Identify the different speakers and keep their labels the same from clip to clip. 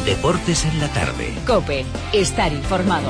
Speaker 1: Deportes en la tarde.
Speaker 2: COPE. Estar informado.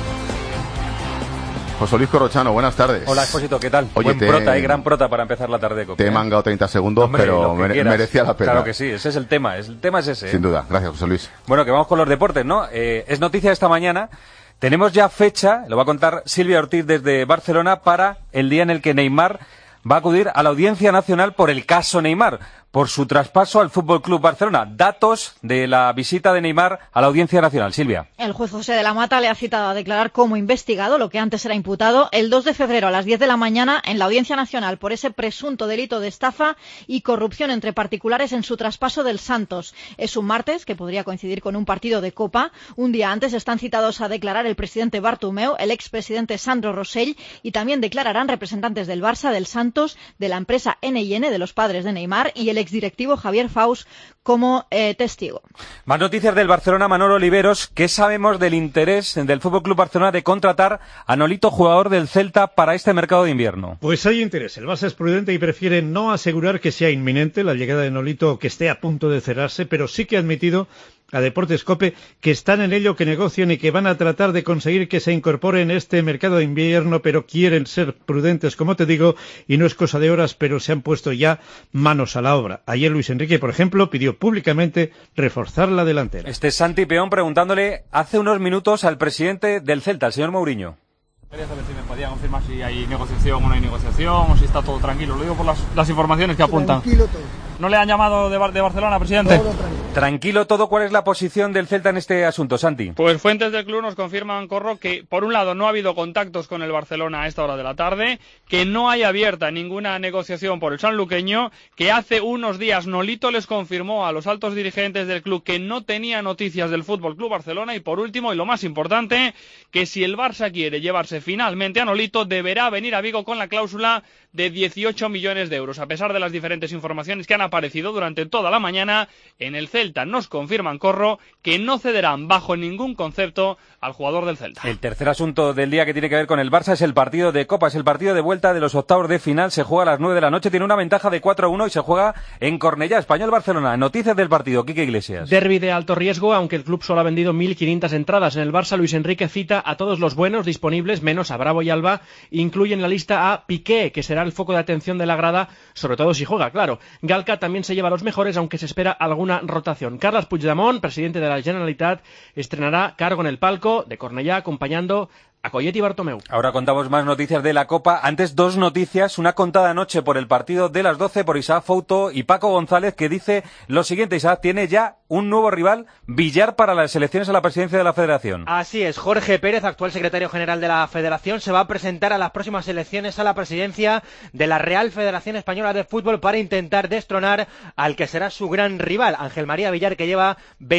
Speaker 3: José Luis Corrochano, buenas tardes.
Speaker 4: Hola, Expósito, ¿qué tal?
Speaker 3: Oye,
Speaker 4: Gran prota para empezar la tarde de COPE.
Speaker 3: Te he mangado 30 segundos, hombre, pero merecía la pena.
Speaker 4: Claro que sí, ese es el tema es ese.
Speaker 3: Sin duda, gracias, José Luis.
Speaker 4: Bueno, que vamos con los deportes, ¿no? Es noticia esta mañana, tenemos ya fecha, lo va a contar Silvia Ortiz desde Barcelona, para el día en el que Neymar va a acudir a la Audiencia Nacional por el caso Neymar, por su traspaso al Fútbol Club Barcelona. Datos de la visita de Neymar a la Audiencia Nacional. Silvia.
Speaker 5: El juez José de la Mata le ha citado a declarar como investigado, lo que antes era imputado, el 2 de febrero a las 10 de la mañana en la Audiencia Nacional por ese presunto delito de estafa y corrupción entre particulares en su traspaso del Santos. Es un martes que podría coincidir con un partido de Copa. Un día antes están citados a declarar el presidente Bartomeu, el expresidente Sandro Rosell, y también declararán representantes del Barça, del Santos, de la empresa N&N, de los padres de Neymar, y el exdirectivo Javier Faus como testigo.
Speaker 4: Más noticias del Barcelona, Manolo Oliveros. ¿Qué sabemos del interés del Fútbol Club Barcelona de contratar a Nolito, jugador del Celta, para este mercado de invierno?
Speaker 6: Pues hay interés. El Barça es prudente y prefiere no asegurar que sea inminente la llegada de Nolito, que esté a punto de cerrarse, pero sí que ha admitido a Deportes COPE que están en ello, que negocian y que van a tratar de conseguir que se incorpore en este mercado de invierno, pero quieren ser prudentes, como te digo, y no es cosa de horas, pero se han puesto ya manos a la obra. Ayer Luis Enrique, por ejemplo, pidió públicamente reforzar la delantera.
Speaker 4: Este es Santi Peón preguntándole hace unos minutos al presidente del Celta, el señor Mourinho.
Speaker 7: Quería saber si me podía confirmar si hay negociación o no hay negociación, o si está todo tranquilo. Lo digo por las informaciones que apuntan.
Speaker 8: Tranquilo todo.
Speaker 7: ¿No le han llamado de Barcelona, presidente?
Speaker 8: Todo tranquilo.
Speaker 4: Tranquilo todo. ¿Cuál es la posición del Celta en este asunto, Santi?
Speaker 7: Pues fuentes del club nos confirman, Corro, que por un lado no ha habido contactos con el Barcelona a esta hora de la tarde, que no hay abierta ninguna negociación por el sanluqueño, que hace unos días Nolito les confirmó a los altos dirigentes del club que no tenía noticias del Fútbol Club Barcelona, y por último, y lo más importante, que si el Barça quiere llevarse finalmente a Nolito, deberá venir a Vigo con la cláusula de 18 millones de euros. A pesar de las diferentes informaciones que han aparecido durante toda la mañana, en el Celta nos confirman, Corro, que no cederán bajo ningún concepto al jugador del Celta.
Speaker 4: El tercer asunto del día que tiene que ver con el Barça es el partido de Copa, es el partido de vuelta de los octavos de final. Se juega a las 9 de la noche, tiene una ventaja de 4-1 y se juega en Cornellá. Español-Barcelona. Noticias del partido, Quique Iglesias.
Speaker 9: Derbi de alto riesgo, aunque el club solo ha vendido 1.500 entradas. En el Barça, Luis Enrique cita a todos los buenos disponibles, menos a Bravo y Alba. Incluye en la lista a Piqué, que será el foco de atención de la grada, sobre todo si juega, claro. Galca también se lleva a los mejores, aunque se espera alguna rotación. Carles Puigdemont, presidente de la Generalitat, estrenará cargo en el palco de Cornellá, acompañando a Collet y Bartomeu.
Speaker 4: Ahora contamos más noticias de la Copa. Antes, dos noticias. Una contada anoche por el partido de las 12 por Isaac Fouto y Paco González, que dice lo siguiente: Isaac tiene ya un nuevo rival, Villar, para las elecciones a la presidencia de la Federación.
Speaker 10: Así es, Jorge Pérez, actual secretario general de la Federación, se va a presentar a las próximas elecciones a la presidencia de la Real Federación Española de Fútbol para intentar destronar al que será su gran rival, Ángel María Villar, que lleva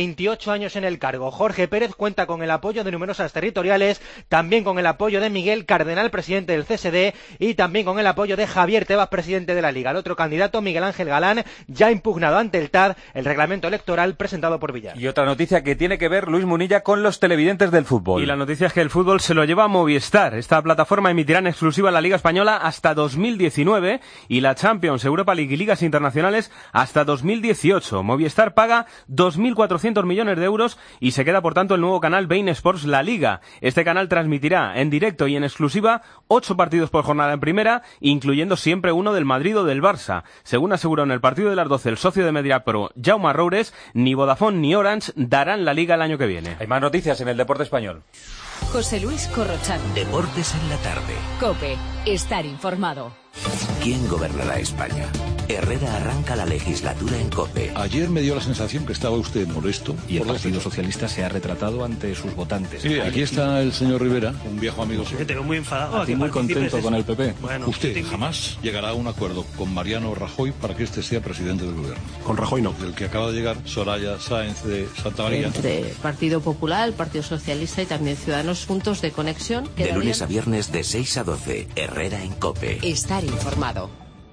Speaker 10: 28 años en el cargo. Jorge Pérez cuenta con el apoyo de numerosas territoriales, también con el apoyo de Miguel Cardenal, presidente del CSD, y también con el apoyo de Javier Tebas, presidente de la Liga. El otro candidato, Miguel Ángel Galán, ya ha impugnado ante el TAD el reglamento electoral presentado por Villar.
Speaker 4: Y otra noticia que tiene que ver, Luis Munilla, con los televidentes del fútbol.
Speaker 11: Y la noticia es que el fútbol se lo lleva a Movistar. Esta plataforma emitirá en exclusiva la Liga Española hasta 2019 y la Champions, Europa League y Ligas Internacionales hasta 2018. Movistar paga 2.400 millones de euros y se queda, por tanto, el nuevo canal beIN Sports La Liga. Este canal transmitirá en directo y en exclusiva 8 partidos por jornada en primera, incluyendo siempre uno del Madrid o del Barça. Según aseguró en el partido de las 12 el socio de Mediapro, Jaume Roures, ni Vodafone ni Orange darán la Liga el año que viene.
Speaker 4: Hay más noticias en el deporte español.
Speaker 2: José Luis Corrochano.
Speaker 1: Deportes en la tarde.
Speaker 2: COPE. Estar informado.
Speaker 1: ¿Quién gobernará España? Herrera arranca la legislatura en COPE.
Speaker 12: Ayer me dio la sensación que estaba usted molesto.
Speaker 13: Y el Partido Socialista se ha retratado ante sus votantes.
Speaker 12: Sí, aquí está el señor Rivera, un viejo amigo.
Speaker 14: Sí, te veo muy enfadado.
Speaker 12: Muy contento con el PP.
Speaker 14: Bueno,
Speaker 12: usted jamás llegará a un acuerdo con Mariano Rajoy para que este sea presidente del gobierno.
Speaker 13: Con Rajoy no.
Speaker 12: Del que acaba de llegar Soraya Sáenz de Santa María.
Speaker 15: Entre Partido Popular, el Partido Socialista y también Ciudadanos, puntos de conexión.
Speaker 1: De lunes a viernes de 6 a 12, Herrera en COPE.
Speaker 2: Estar informado.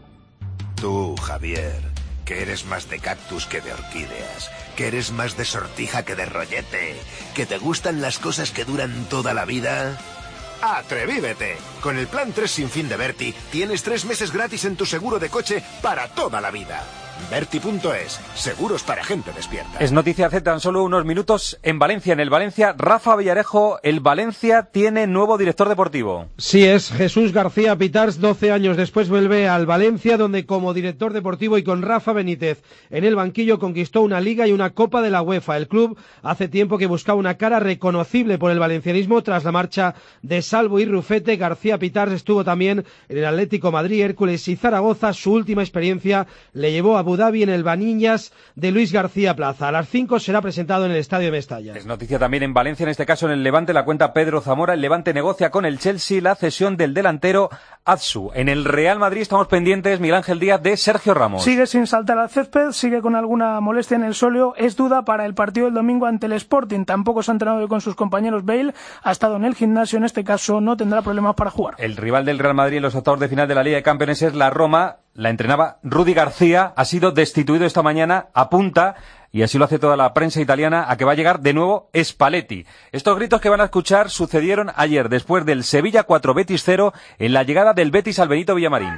Speaker 16: Tú, Javier, que eres más de cactus que de orquídeas, que eres más de sortija que de rollete, que te gustan las cosas que duran toda la vida. ¡Atrevívete! Con el plan 3 sin fin de Berti tienes 3 meses gratis en tu seguro de coche para toda la vida. Berti.es, seguros para gente despierta.
Speaker 4: Es noticia hace tan solo unos minutos en Valencia. En el Valencia, Rafa Villarejo, el Valencia tiene nuevo director deportivo.
Speaker 8: Sí, es Jesús García Pitars. 12 años después vuelve al Valencia, donde como director deportivo y con Rafa Benítez en el banquillo conquistó una Liga y una Copa de la UEFA. El club hace tiempo que buscaba una cara reconocible por el valencianismo tras la marcha de Salvo y Rufete. García Pitars estuvo también en el Atlético Madrid, Hércules y Zaragoza. Su última experiencia le llevó a Abu Dhabi en el Baniñas de Luis García Plaza. A las 5 será presentado en el Estadio de Mestalla.
Speaker 4: Es noticia también en Valencia, en este caso en el Levante, la cuenta Pedro Zamora. El Levante negocia con el Chelsea la cesión del delantero Atsu. En el Real Madrid estamos pendientes, Miguel Ángel Díaz, de Sergio Ramos.
Speaker 14: Sigue sin saltar al césped, sigue con alguna molestia en el sóleo. Es duda para el partido del domingo ante el Sporting. Tampoco se ha entrenado con sus compañeros. Bale ha estado en el gimnasio, en este caso no tendrá problemas para jugar.
Speaker 4: El rival del Real Madrid en los octavos de final de la Liga de Campeones es la Roma. La entrenaba Rudy García, ha sido destituido esta mañana, apunta, y así lo hace toda la prensa italiana, a que va a llegar de nuevo Spalletti. Estos gritos que van a escuchar sucedieron ayer, después del Sevilla 4 Betis 0, en la llegada del Betis al Benito Villamarín.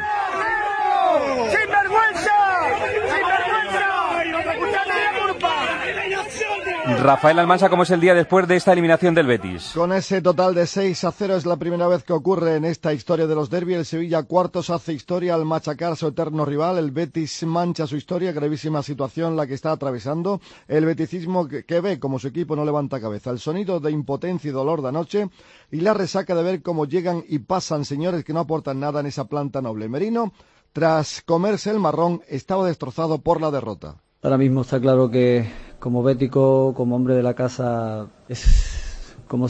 Speaker 4: Rafael Almansa, ¿cómo es el día después de esta eliminación del Betis?
Speaker 17: Con ese total de 6-0 es la primera vez que ocurre en esta historia de los derbis. El Sevilla cuartos hace historia al machacar a su eterno rival. El Betis mancha su historia, gravísima situación la que está atravesando. El beticismo que ve como su equipo no levanta cabeza. El sonido de impotencia y dolor de anoche y la resaca de ver cómo llegan y pasan señores que no aportan nada en esa planta noble. Merino, tras comerse el marrón, estaba destrozado por la derrota.
Speaker 18: Ahora mismo está claro que como bético, como hombre de la casa, es como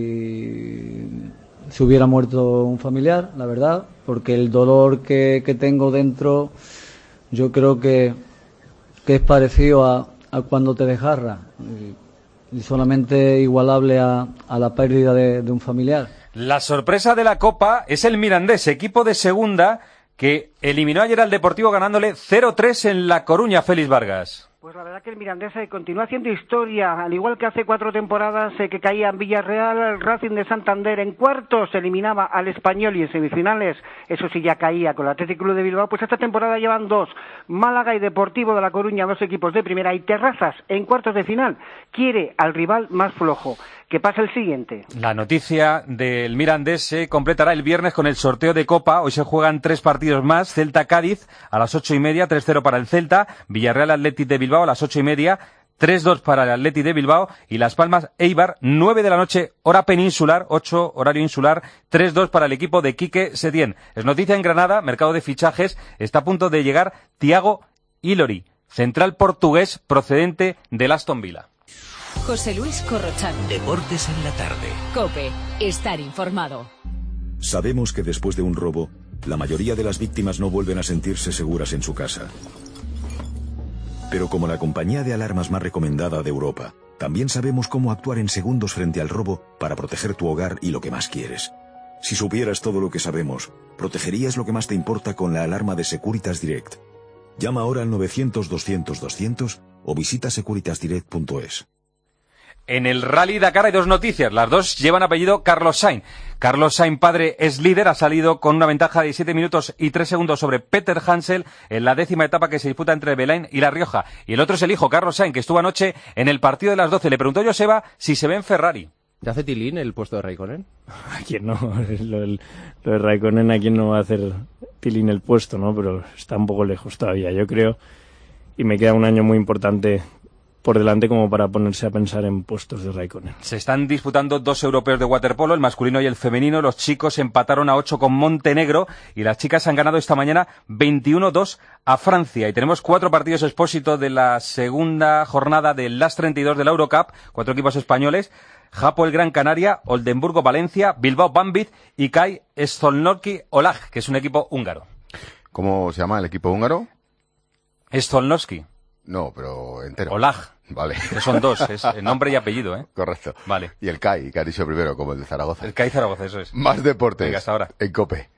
Speaker 18: si se hubiera muerto un familiar, la verdad, porque el dolor que tengo dentro yo creo que es parecido a cuando te desgarra y solamente igualable a la pérdida de un familiar.
Speaker 4: La sorpresa de la Copa es el Mirandés, equipo de segunda, que eliminó ayer al Deportivo ganándole 0-3 en La Coruña, Félix Vargas.
Speaker 19: Pues la verdad que el Mirandés continúa haciendo historia, al igual que hace 4 temporadas que caía en Villarreal, el Racing de Santander en cuartos eliminaba al Español y en semifinales, eso sí ya caía con el Athletic Club de Bilbao. Pues esta temporada llevan 2, Málaga y Deportivo de La Coruña, 2 equipos de primera, y Terrazas en cuartos de final quiere al rival más flojo. Que pasa el siguiente. La noticia del Mirandés se completará el viernes con el sorteo de Copa. Hoy se juegan 3 partidos más. Celta-Cádiz a las 8:30, 3-0 para el Celta. Villarreal-Athletic de Bilbao a las 8:30, 3-2 para el Athletic de Bilbao. Y Las Palmas-Eibar, 9 de la noche, hora peninsular, 8 horario insular, 3-2 para el equipo de Quique Setién. Es noticia en Granada, mercado de fichajes. Está a punto de llegar Thiago Ilori, central portugués procedente del Aston Villa.
Speaker 2: José Luis Corrochano.
Speaker 1: Deportes en la tarde.
Speaker 2: COPE. Estar informado.
Speaker 20: Sabemos que después de un robo, la mayoría de las víctimas no vuelven a sentirse seguras en su casa. Pero como la compañía de alarmas más recomendada de Europa, también sabemos cómo actuar en segundos frente al robo para proteger tu hogar y lo que más quieres. Si supieras todo lo que sabemos, protegerías lo que más te importa con la alarma de Securitas Direct. Llama ahora al 900-200-200 o visita securitasdirect.es.
Speaker 4: En el Rally Dakar hay 2 noticias, las 2 llevan apellido Carlos Sainz. Carlos Sainz padre es líder, ha salido con una ventaja de 7 minutos y 3 segundos sobre Peter Hansel en la 10ª etapa que se disputa entre Belain y La Rioja. Y el otro es el hijo, Carlos Sainz, que estuvo anoche en el partido de las 12. Le preguntó Joseba si se ve en Ferrari.
Speaker 21: ¿Te hace tilín el puesto de Raikkonen? ¿A quién no? Lo de Raikkonen, ¿a quién no va a hacer tilín el puesto, no? Pero está un poco lejos todavía, yo creo. Y me queda un año muy importante por delante como para ponerse a pensar en puestos de Raikkonen.
Speaker 4: Se están disputando 2 europeos de waterpolo, el masculino y el femenino. Los chicos empataron a 8 con Montenegro y las chicas han ganado esta mañana 21-2 a Francia. Y tenemos 4 partidos expósito de la segunda jornada del Last 32 de la Eurocup, 4 equipos españoles: Hapoel Gran Canaria, Oldenburgo Valencia, Bilbao Banvit y CAI Szolnoki Olag, que es un equipo húngaro.
Speaker 3: ¿Cómo se llama el equipo húngaro?
Speaker 4: Szolnoki.
Speaker 3: No, pero entero.
Speaker 4: Olag.
Speaker 3: Vale.
Speaker 4: Que son 2, es nombre y apellido, ¿eh?
Speaker 3: Correcto.
Speaker 4: Vale.
Speaker 3: Y el CAI, que ha dicho primero, como el de Zaragoza.
Speaker 4: El CAI Zaragoza, eso es.
Speaker 3: Más deportes.
Speaker 4: Venga, hasta ahora.
Speaker 3: En COPE.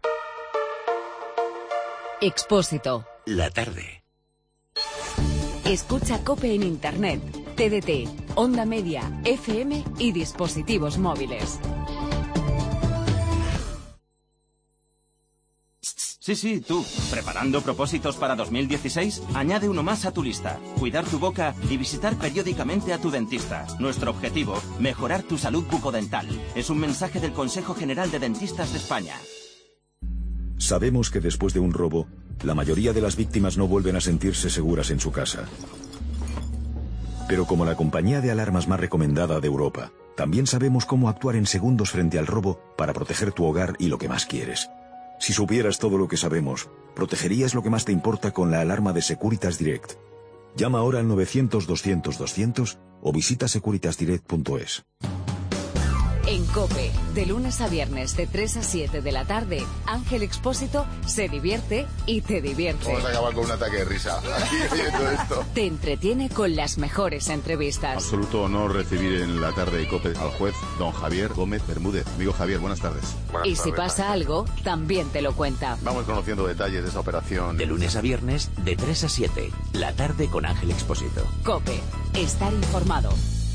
Speaker 2: Expósito.
Speaker 1: La tarde.
Speaker 2: Escucha COPE en Internet, TDT, Onda Media, FM y dispositivos móviles.
Speaker 5: Sí, tú. ¿Preparando propósitos para 2016? Añade uno más a tu lista. Cuidar tu boca y visitar periódicamente a tu dentista. Nuestro objetivo, mejorar tu salud bucodental. Es un mensaje del Consejo General de Dentistas de España.
Speaker 20: Sabemos que después de un robo, la mayoría de las víctimas no vuelven a sentirse seguras en su casa. Pero como la compañía de alarmas más recomendada de Europa, también sabemos cómo actuar en segundos frente al robo para proteger tu hogar y lo que más quieres. Si supieras todo lo que sabemos, protegerías lo que más te importa con la alarma de Securitas Direct. Llama ahora al 900-200-200 o visita securitasdirect.es.
Speaker 2: En COPE, de lunes a viernes de 3 a 7 de la tarde, Ángel Expósito se divierte y te divierte.
Speaker 3: Vamos a acabar con un ataque de risa aquí oyendo esto.
Speaker 2: Te entretiene con las mejores entrevistas.
Speaker 3: Absoluto honor recibir en la tarde de COPE al juez don Javier Gómez Bermúdez. Amigo Javier, buenas tardes.
Speaker 2: Y si pasa algo, también te lo cuenta.
Speaker 3: Vamos conociendo detalles de esa operación.
Speaker 1: De lunes a viernes, de 3 a 7, la tarde con Ángel Expósito.
Speaker 2: COPE, estar informado.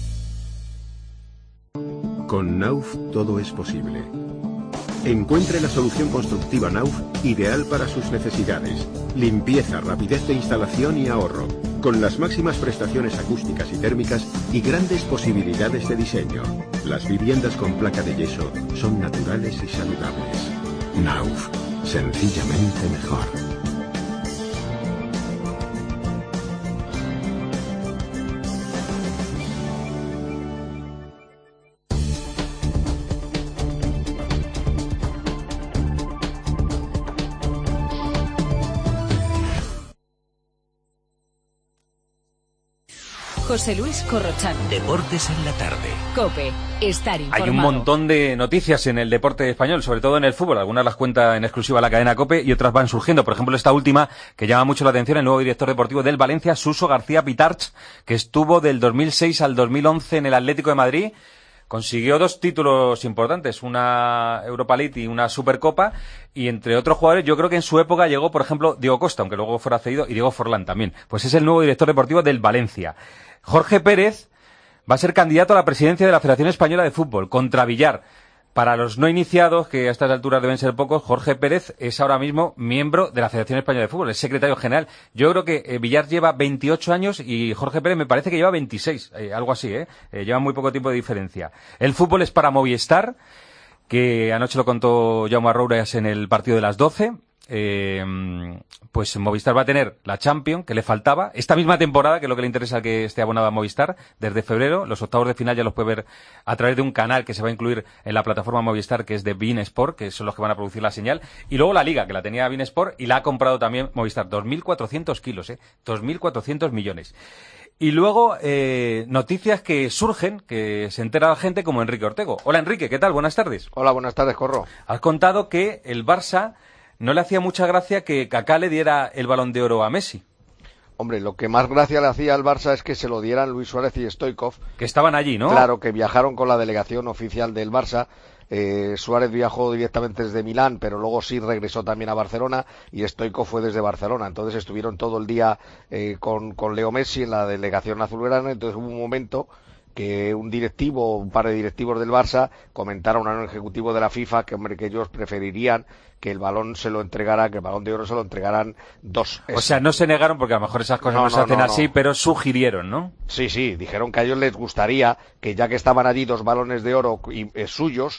Speaker 22: Con Nauf todo es posible. Encuentre la solución constructiva Nauf ideal para sus necesidades. Limpieza, rapidez de instalación y ahorro. Con las máximas prestaciones acústicas y térmicas y grandes posibilidades de diseño. Las viviendas con placa de yeso son naturales y saludables. Nauf, sencillamente mejor.
Speaker 2: José Luis Corrochano.
Speaker 1: Deportes en la tarde.
Speaker 2: COPE, estar informado.
Speaker 4: Hay un montón de noticias en el deporte español, sobre todo en el fútbol. Algunas las cuenta en exclusiva la cadena COPE y otras van surgiendo. Por ejemplo, esta última que llama mucho la atención, el nuevo director deportivo del Valencia, Suso García Pitarch, que estuvo del 2006 al 2011 en el Atlético de Madrid. Consiguió 2 títulos importantes, una Europa League y una Supercopa, y entre otros jugadores yo creo que en su época llegó, por ejemplo, Diego Costa, aunque luego fuera cedido, y Diego Forlán también. Pues es el nuevo director deportivo del Valencia. Jorge Pérez va a ser candidato a la presidencia de la Federación Española de Fútbol, contra Villar. Para los no iniciados, que a estas alturas deben ser pocos, Jorge Pérez es ahora mismo miembro de la Federación Española de Fútbol, es secretario general. Yo creo que Villar lleva 28 años y Jorge Pérez me parece que lleva 26, algo así, lleva muy poco tiempo de diferencia. El fútbol es para Movistar, que anoche lo contó Jaume Arrouras en el partido de las 12. Pues Movistar va a tener la Champions, que le faltaba, esta misma temporada, que es lo que le interesa que esté abonado a Movistar, desde febrero. Los octavos de final ya los puede ver a través de un canal que se va a incluir en la plataforma Movistar, que es de beIN Sport, que son los que van a producir la señal. Y luego la Liga, que la tenía beIN Sport y la ha comprado también Movistar. 2.400 kilos, 2.400 millones. Y luego, noticias que surgen, que se entera la gente, como Enrique Ortego. Hola Enrique, ¿qué tal? Buenas tardes.
Speaker 23: Hola, buenas tardes, Corro.
Speaker 4: Has contado que el Barça no le hacía mucha gracia que Kaká le diera el Balón de Oro a Messi.
Speaker 23: Hombre, lo que más gracia le hacía al Barça es que se lo dieran Luis Suárez y Stoichkov.
Speaker 4: Que estaban allí, ¿no?
Speaker 23: Claro, que viajaron con la delegación oficial del Barça. Suárez viajó directamente desde Milán, pero luego sí regresó también a Barcelona, y Stoichkov fue desde Barcelona. Entonces estuvieron todo el día con Leo Messi en la delegación azulgrana. Entonces hubo un momento que un par de directivos del Barça comentaron a un ejecutivo de la FIFA que, hombre, que ellos preferirían que el balón se lo entregara, que el Balón de Oro se lo entregaran 2.
Speaker 4: O sea, no se negaron, porque a lo mejor esas cosas no se hacen así, pero sugirieron, ¿no?
Speaker 23: Sí, dijeron que a ellos les gustaría que, ya que estaban allí 2 balones de oro suyos,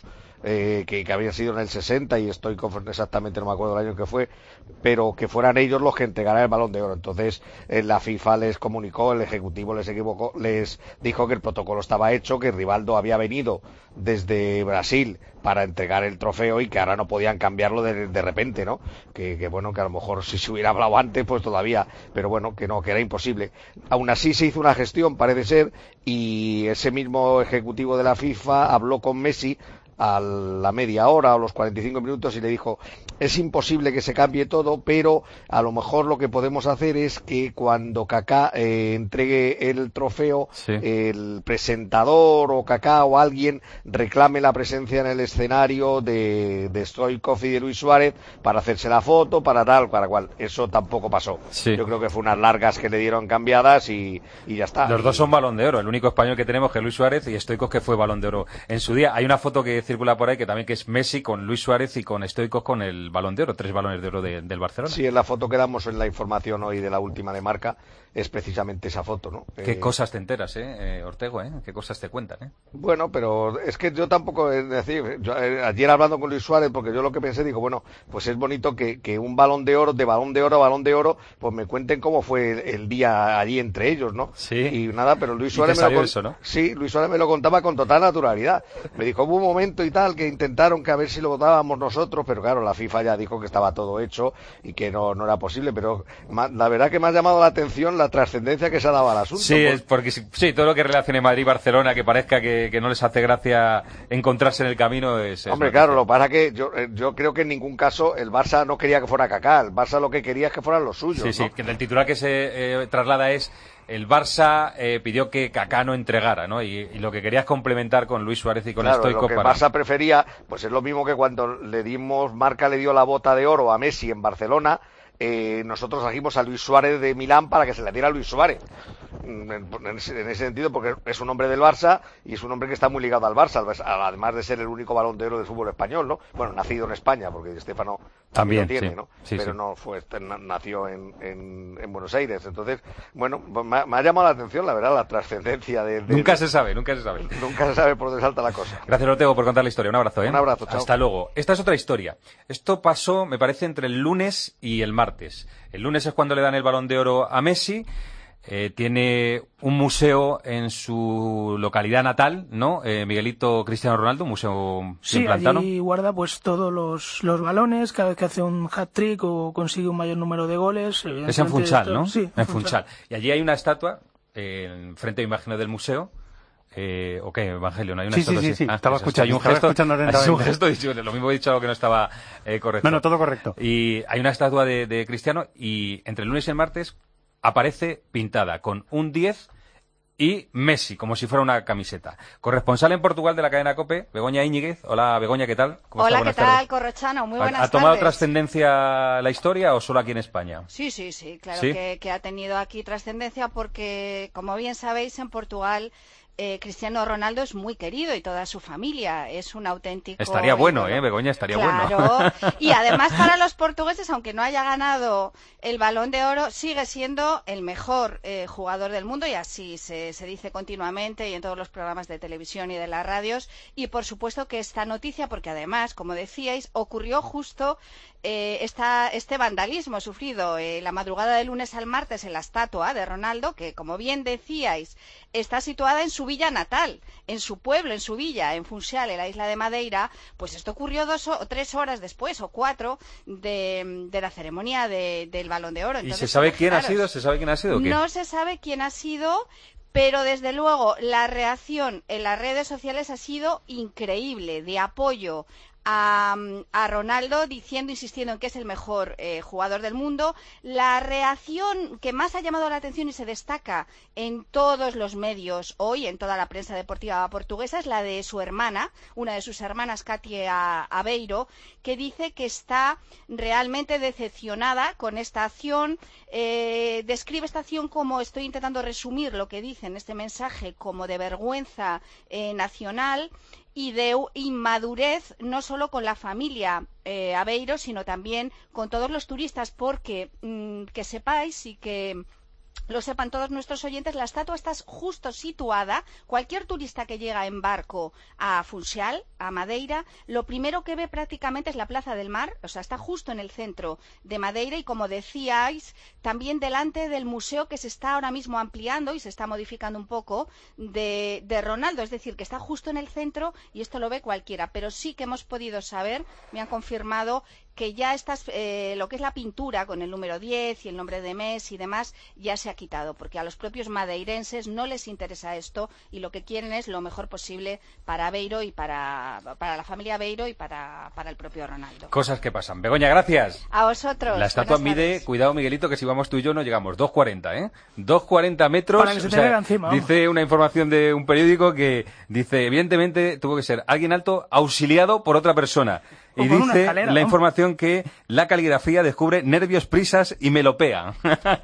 Speaker 23: que habían sido en el 60, y estoy exactamente, no me acuerdo el año que fue, pero que fueran ellos los que entregaran el Balón de Oro. Entonces la FIFA les comunicó, el ejecutivo les dijo que el protocolo estaba hecho, que Rivaldo había venido desde Brasil para entregar el trofeo y que ahora no podían cambiarlo de repente, ¿no? Que bueno, que a lo mejor si se hubiera hablado antes, pues todavía, pero bueno, que no, que era imposible. Aún así se hizo una gestión, parece ser, y ese mismo ejecutivo de la FIFA habló con Messi a la media hora o los 45 minutos y le dijo: es imposible que se cambie todo, pero a lo mejor lo que podemos hacer es que cuando Kaká entregue el trofeo, el presentador o Kaká o alguien reclame la presencia en el escenario de Stoichkov y de Luis Suárez para hacerse la foto, para tal, para cual. Eso tampoco pasó. Yo creo que fue unas largas que le dieron cambiadas y ya está.
Speaker 4: Los dos son Balón de Oro. El único español que tenemos que es Luis Suárez, y Stoichkov, que fue Balón de Oro en su día. Hay una foto que circula por ahí, que también que es Messi con Luis Suárez y con Stoichkov con el Balón de Oro, 3 balones de oro del Barcelona.
Speaker 23: Sí, en la foto que damos en la información hoy de la última de Marca es precisamente esa foto, ¿no?
Speaker 4: Qué cosas te enteras, Ortego, qué cosas te cuentan,
Speaker 23: Bueno, pero es que yo tampoco, es decir, ayer hablando con Luis Suárez, porque yo lo que pensé, digo, bueno, pues es bonito que un Balón de Oro, de Balón de Oro a Balón de Oro, pues me cuenten cómo fue el día allí entre ellos, ¿no?
Speaker 4: Sí.
Speaker 23: Y nada, pero Luis Suárez
Speaker 4: ¿no?
Speaker 23: Sí, Luis Suárez me lo contaba con total naturalidad. Me dijo, hubo un momento y tal que intentaron que a ver si lo votábamos nosotros, pero claro, la FIFA ya dijo que estaba todo hecho y que no era posible, pero la verdad que me ha llamado la atención la trascendencia que se ha dado al asunto.
Speaker 4: Sí, es porque sí, todo lo que relacione Madrid y Barcelona, que parezca que no les hace gracia encontrarse en el camino es...
Speaker 23: Hombre, claro, lo que pasa es que yo creo que en ningún caso el Barça no quería que fuera Kaká, el Barça lo que quería es que fueran los suyos,
Speaker 4: Sí,
Speaker 23: ¿no?
Speaker 4: sí, que el titular que se traslada es: el Barça pidió que Kaká no entregara, ¿no? Y lo que quería es complementar con Luis Suárez y con Stoichkov.
Speaker 23: Lo que el Barça prefería, pues es lo mismo que cuando Marca le dio la bota de oro a Messi en Barcelona, nosotros trajimos a Luis Suárez de Milán para que se la diera a Luis Suárez. En ese sentido, porque es un hombre del Barça y es un hombre que está muy ligado al Barça, además de ser el único Balón de Oro del fútbol español, ¿no? Bueno, nacido en España, porque Estéfano
Speaker 4: también
Speaker 23: lo tiene,
Speaker 4: sí.
Speaker 23: ¿no?
Speaker 4: Sí,
Speaker 23: pero
Speaker 4: sí.
Speaker 23: no nació en Buenos Aires. Entonces, bueno, me ha llamado la atención, la verdad, la trascendencia de...
Speaker 4: Nunca se sabe.
Speaker 23: Nunca se sabe por dónde salta la cosa.
Speaker 4: Gracias, Ortego, por contar la historia. Un abrazo,
Speaker 23: Un abrazo, chao.
Speaker 4: Hasta luego. Esta es otra historia. Esto pasó, me parece, entre el lunes y el martes. El lunes es cuando le dan el Balón de Oro a Messi. Tiene un museo en su localidad natal, ¿no? Miguelito Cristiano Ronaldo, un museo
Speaker 14: Sí,
Speaker 4: plantano.
Speaker 14: allí guarda pues todos los balones, cada vez que hace un hat-trick o consigue un mayor número de goles.
Speaker 4: Es en Funchal, ¿no?
Speaker 14: Sí,
Speaker 4: en Funchal. Y allí hay una estatua, frente, imagino, del museo. ¿O qué, Evangelio? ¿No hay una estatua así?
Speaker 6: Sí. Estaba escuchando.
Speaker 4: Hay un gesto, es un gesto, lo mismo he dicho algo que no estaba correcto.
Speaker 6: No, todo correcto.
Speaker 4: Y hay una estatua de Cristiano y entre el lunes y el martes aparece pintada con un 10 y Messi, como si fuera una camiseta. Corresponsal en Portugal de la cadena COPE, Begoña Íñiguez. Hola, Begoña, ¿qué tal?
Speaker 7: Hola, ¿qué tal, Corrochano? Muy buenas tardes.
Speaker 4: ¿Ha tomado trascendencia la historia o solo aquí en España?
Speaker 7: Sí, claro.
Speaker 4: ¿Sí?
Speaker 7: Que ha tenido aquí trascendencia porque, como bien sabéis, en Portugal Cristiano Ronaldo es muy querido y toda su familia es un auténtico...
Speaker 4: Estaría bueno, Begoña, estaría bueno.
Speaker 7: Claro, y además para los portugueses, aunque no haya ganado el Balón de Oro, sigue siendo el mejor jugador del mundo y así se dice continuamente y en todos los programas de televisión y de las radios. Y por supuesto que esta noticia, porque además, como decíais, ocurrió justo este vandalismo sufrido la madrugada del lunes al martes en la estatua de Ronaldo, que como bien decíais, está situada en su villa natal, en su pueblo, en su villa, en Funchal, en la isla de Madeira. Pues esto ocurrió 2 o 3 horas después, o 4, de la ceremonia del Balón de Oro. Entonces,
Speaker 4: ¿y se sabe quién ha sido? ¿Se sabe quién ha sido?
Speaker 7: No se sabe quién ha sido, pero desde luego la reacción en las redes sociales ha sido increíble, de apoyo a Ronaldo, insistiendo en que es el mejor jugador del mundo. La reacción que más ha llamado la atención y se destaca en todos los medios hoy, en toda la prensa deportiva portuguesa, es la de su hermana, una de sus hermanas, Katia Aveiro, que dice que está realmente decepcionada con esta acción. Describe esta acción como, estoy intentando resumir lo que dice en este mensaje, como de vergüenza nacional y de inmadurez, no solo con la familia Aveiro, sino también con todos los turistas, porque que sepáis y que lo sepan todos nuestros oyentes, la estatua está justo situada. Cualquier turista que llega en barco a Funchal, a Madeira, lo primero que ve prácticamente es la Plaza del Mar, o sea, está justo en el centro de Madeira y, como decíais, también delante del museo que se está ahora mismo ampliando y se está modificando un poco de Ronaldo, es decir, que está justo en el centro y esto lo ve cualquiera, pero sí que hemos podido saber, me han confirmado, que ya lo que es la pintura con el número 10 y el nombre de Messi y demás ya se ha quitado, porque a los propios madeirenses no les interesa esto y lo que quieren es lo mejor posible para Aveiro y para la familia Aveiro y para el propio Ronaldo.
Speaker 4: Cosas que pasan. Begoña, gracias.
Speaker 7: A vosotros.
Speaker 4: La estatua mide, cuidado Miguelito, que si vamos tú y yo no llegamos, 2,40, 2,40 metros.
Speaker 14: Para que se te vea encima.
Speaker 4: Dice una información de un periódico que dice, evidentemente tuvo que ser alguien alto auxiliado por otra persona. Y dice la información que la caligrafía descubre nervios, prisas y melopea.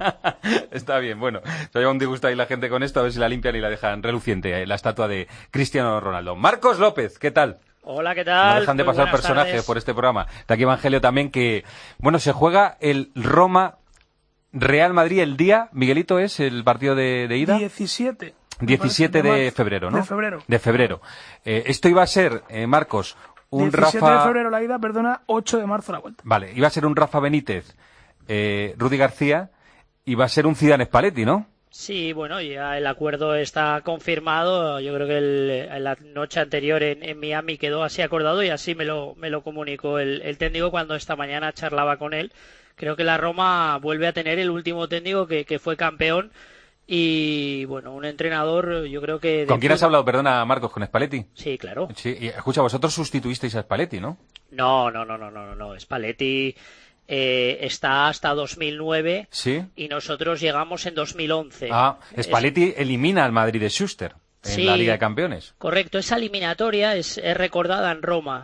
Speaker 4: Está bien, bueno. Se lleva un disgusto ahí la gente con esto, a ver si la limpian y la dejan reluciente, la estatua de Cristiano Ronaldo. Marcos López, ¿qué tal?
Speaker 6: Hola, ¿qué tal?
Speaker 4: No dejan de pasar personajes
Speaker 6: tardes.
Speaker 4: por este programa. De aquí Evangelio también que, bueno, se juega el Roma-Real Madrid el día, Miguelito, es el partido de ida.
Speaker 14: 17
Speaker 4: de febrero, ¿no?
Speaker 14: De febrero.
Speaker 4: Esto iba a ser, Marcos, un
Speaker 14: 17
Speaker 4: Rafa...
Speaker 14: de febrero la ida, 8 de marzo la vuelta.
Speaker 4: Vale, iba a ser un Rafa Benítez, Rudy García, iba a ser un Zidane Spalletti, ¿no?
Speaker 6: Sí, bueno, ya el acuerdo está confirmado. Yo creo que la noche anterior en Miami quedó así acordado y así me lo comunicó el técnico cuando esta mañana charlaba con él. Creo que la Roma vuelve a tener el último técnico que fue campeón y, bueno, un entrenador, yo creo que...
Speaker 4: ¿Con quién has hablado, perdona, Marcos, con Spalletti?
Speaker 6: Sí, claro.
Speaker 4: Sí, y escucha, vosotros sustituisteis a Spalletti, ¿no?
Speaker 6: No. Spalletti está hasta 2009
Speaker 4: ¿Sí?
Speaker 6: y nosotros llegamos en 2011.
Speaker 4: Spalletti elimina al Madrid de Schuster en la Liga de Campeones.
Speaker 6: Correcto, esa eliminatoria es recordada en Roma.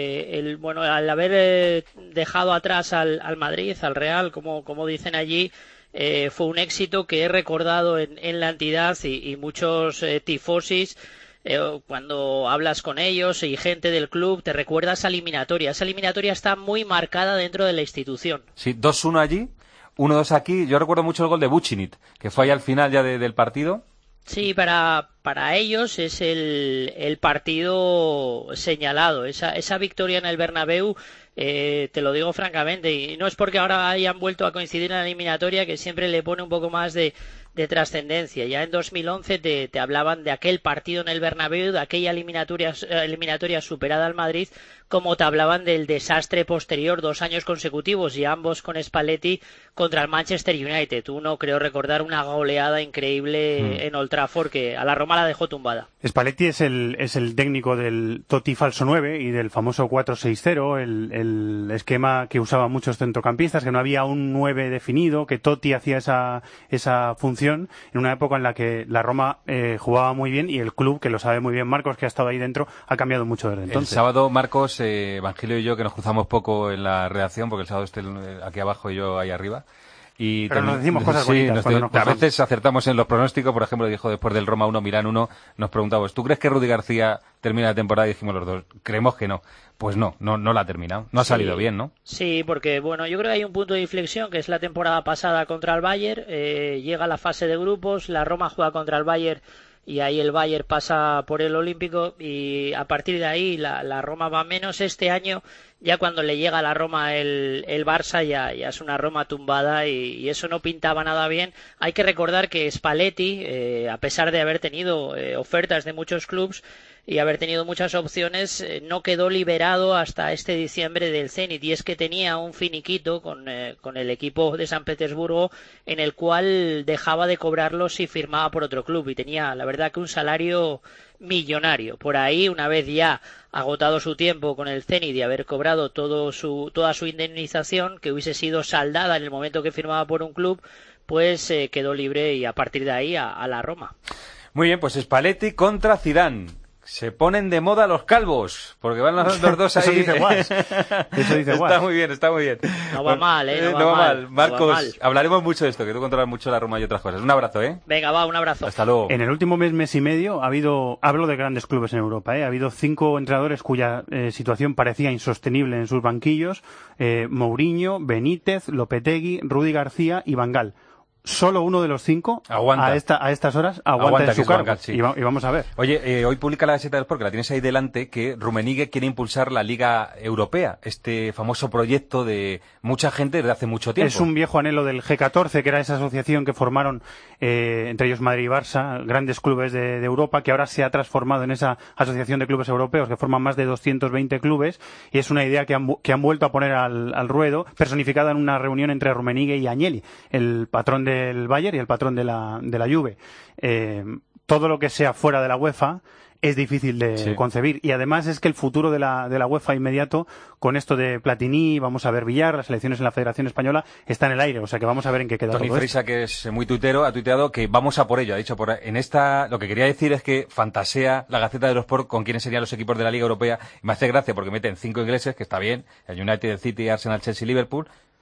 Speaker 6: Al haber dejado atrás al Madrid, al Real, como dicen allí, fue un éxito que he recordado en la entidad y muchos tifosis. Cuando hablas con ellos y gente del club, te recuerda esa eliminatoria. Esa eliminatoria está muy marcada dentro de la institución.
Speaker 4: Sí, 2-1 allí, 1-2 aquí. Yo recuerdo mucho el gol de Buccinit, que fue ahí al final ya del partido.
Speaker 6: Sí, para ellos es el partido señalado. Esa victoria en el Bernabéu, te lo digo francamente, y no es porque ahora hayan vuelto a coincidir en la eliminatoria, que siempre le pone un poco más de trascendencia. Ya en 2011 te hablaban de aquel partido en el Bernabéu, de aquella eliminatoria superada al Madrid, como te hablaban del desastre posterior 2 años consecutivos, y ambos con Spalletti contra el Manchester United. Uno, creo recordar, una goleada increíble en Old Trafford que a la Roma la dejó tumbada.
Speaker 9: Spalletti es el técnico del Totti falso 9 y del famoso 4-6-0, el esquema que usaban muchos centrocampistas, que no había un 9 definido, que Totti hacía esa función en una época en la que la Roma jugaba muy bien y el club, que lo sabe muy bien Marcos, que ha estado ahí dentro, ha cambiado mucho desde entonces.
Speaker 4: El sábado, Marcos, Evangelio y yo, que nos cruzamos poco en la redacción, porque el sábado esté aquí abajo y yo ahí arriba.
Speaker 9: Pero nos decimos cosas bonitas
Speaker 4: a veces acertamos en los pronósticos. Por ejemplo, dijo después del Roma 1, Milán 1, nos preguntamos, ¿tú crees que Rudy García termina la temporada? Y dijimos los dos, creemos que no. Pues no la ha terminado. No ha salido bien, ¿no?
Speaker 6: Sí, porque, bueno, yo creo que hay un punto de inflexión, que es la temporada pasada contra el Bayern. Llega la fase de grupos, la Roma juega contra el Bayern y ahí el Bayern pasa por el Olímpico y a partir de ahí la Roma va menos. Este año, ya cuando le llega a la Roma el Barça, ya es una Roma tumbada y eso no pintaba nada bien. Hay que recordar que Spalletti, a pesar de haber tenido ofertas de muchos clubes y haber tenido muchas opciones, no quedó liberado hasta este diciembre del Zenit, y es que tenía un finiquito con el equipo de San Petersburgo en el cual dejaba de cobrarlo si firmaba por otro club, y tenía, la verdad, que un salario millonario. Por ahí, una vez ya agotado su tiempo con el Zenit y haber cobrado toda su indemnización, que hubiese sido saldada en el momento que firmaba por un club, pues quedó libre y a partir de ahí a la Roma.
Speaker 4: Muy bien, pues Spalletti contra Zidane. Se ponen de moda los calvos, porque van los dos ahí.
Speaker 9: Eso dice Guas.
Speaker 4: Está muy bien, está muy bien.
Speaker 6: No va mal,
Speaker 4: No va mal. Marcos, hablaremos mucho de esto, que tú controlas mucho la Roma y otras cosas. Un abrazo, ¿eh?
Speaker 6: Venga, un abrazo.
Speaker 4: Hasta luego.
Speaker 9: En el último mes y medio hablo de grandes clubes en Europa, ha habido 5 entrenadores cuya situación parecía insostenible en sus banquillos: Mourinho, Benítez, Lopetegui, Rudy García y Van Gaal. Solo uno de los 5 a estas horas aguanta en su cargo.
Speaker 4: Sí.
Speaker 9: Y vamos a ver.
Speaker 4: Oye, hoy publica la Gaceta del Sport, que la tienes ahí delante, que Rummenigge quiere impulsar la Liga Europea, este famoso proyecto de mucha gente desde hace mucho tiempo.
Speaker 9: Es un viejo anhelo del G14, que era esa asociación que formaron entre ellos Madrid y Barça, grandes clubes de Europa, que ahora se ha transformado en esa asociación de clubes europeos que forman más de 220 clubes, y es una idea que han vuelto a poner al ruedo, personificada en una reunión entre Rummenigge y Agnelli, el patrón del Bayern y el patrón de la Juve. Todo lo que sea fuera de la UEFA es difícil de concebir, y además es que el futuro de la UEFA inmediato, con esto de Platini, vamos a ver Villar, las elecciones en la Federación Española, está en el aire, o sea que vamos a ver en qué queda
Speaker 4: Toni
Speaker 9: todo
Speaker 4: Frisa,
Speaker 9: esto.
Speaker 4: que es muy tuitero, ha tuiteado que vamos a por ello, ha dicho lo que quería decir es que fantasea la Gaceta de los Sport con quiénes serían los equipos de la Liga Europea. Me hace gracia porque meten 5 ingleses, que está bien, el United, el City, Arsenal, Chelsea, Liverpool,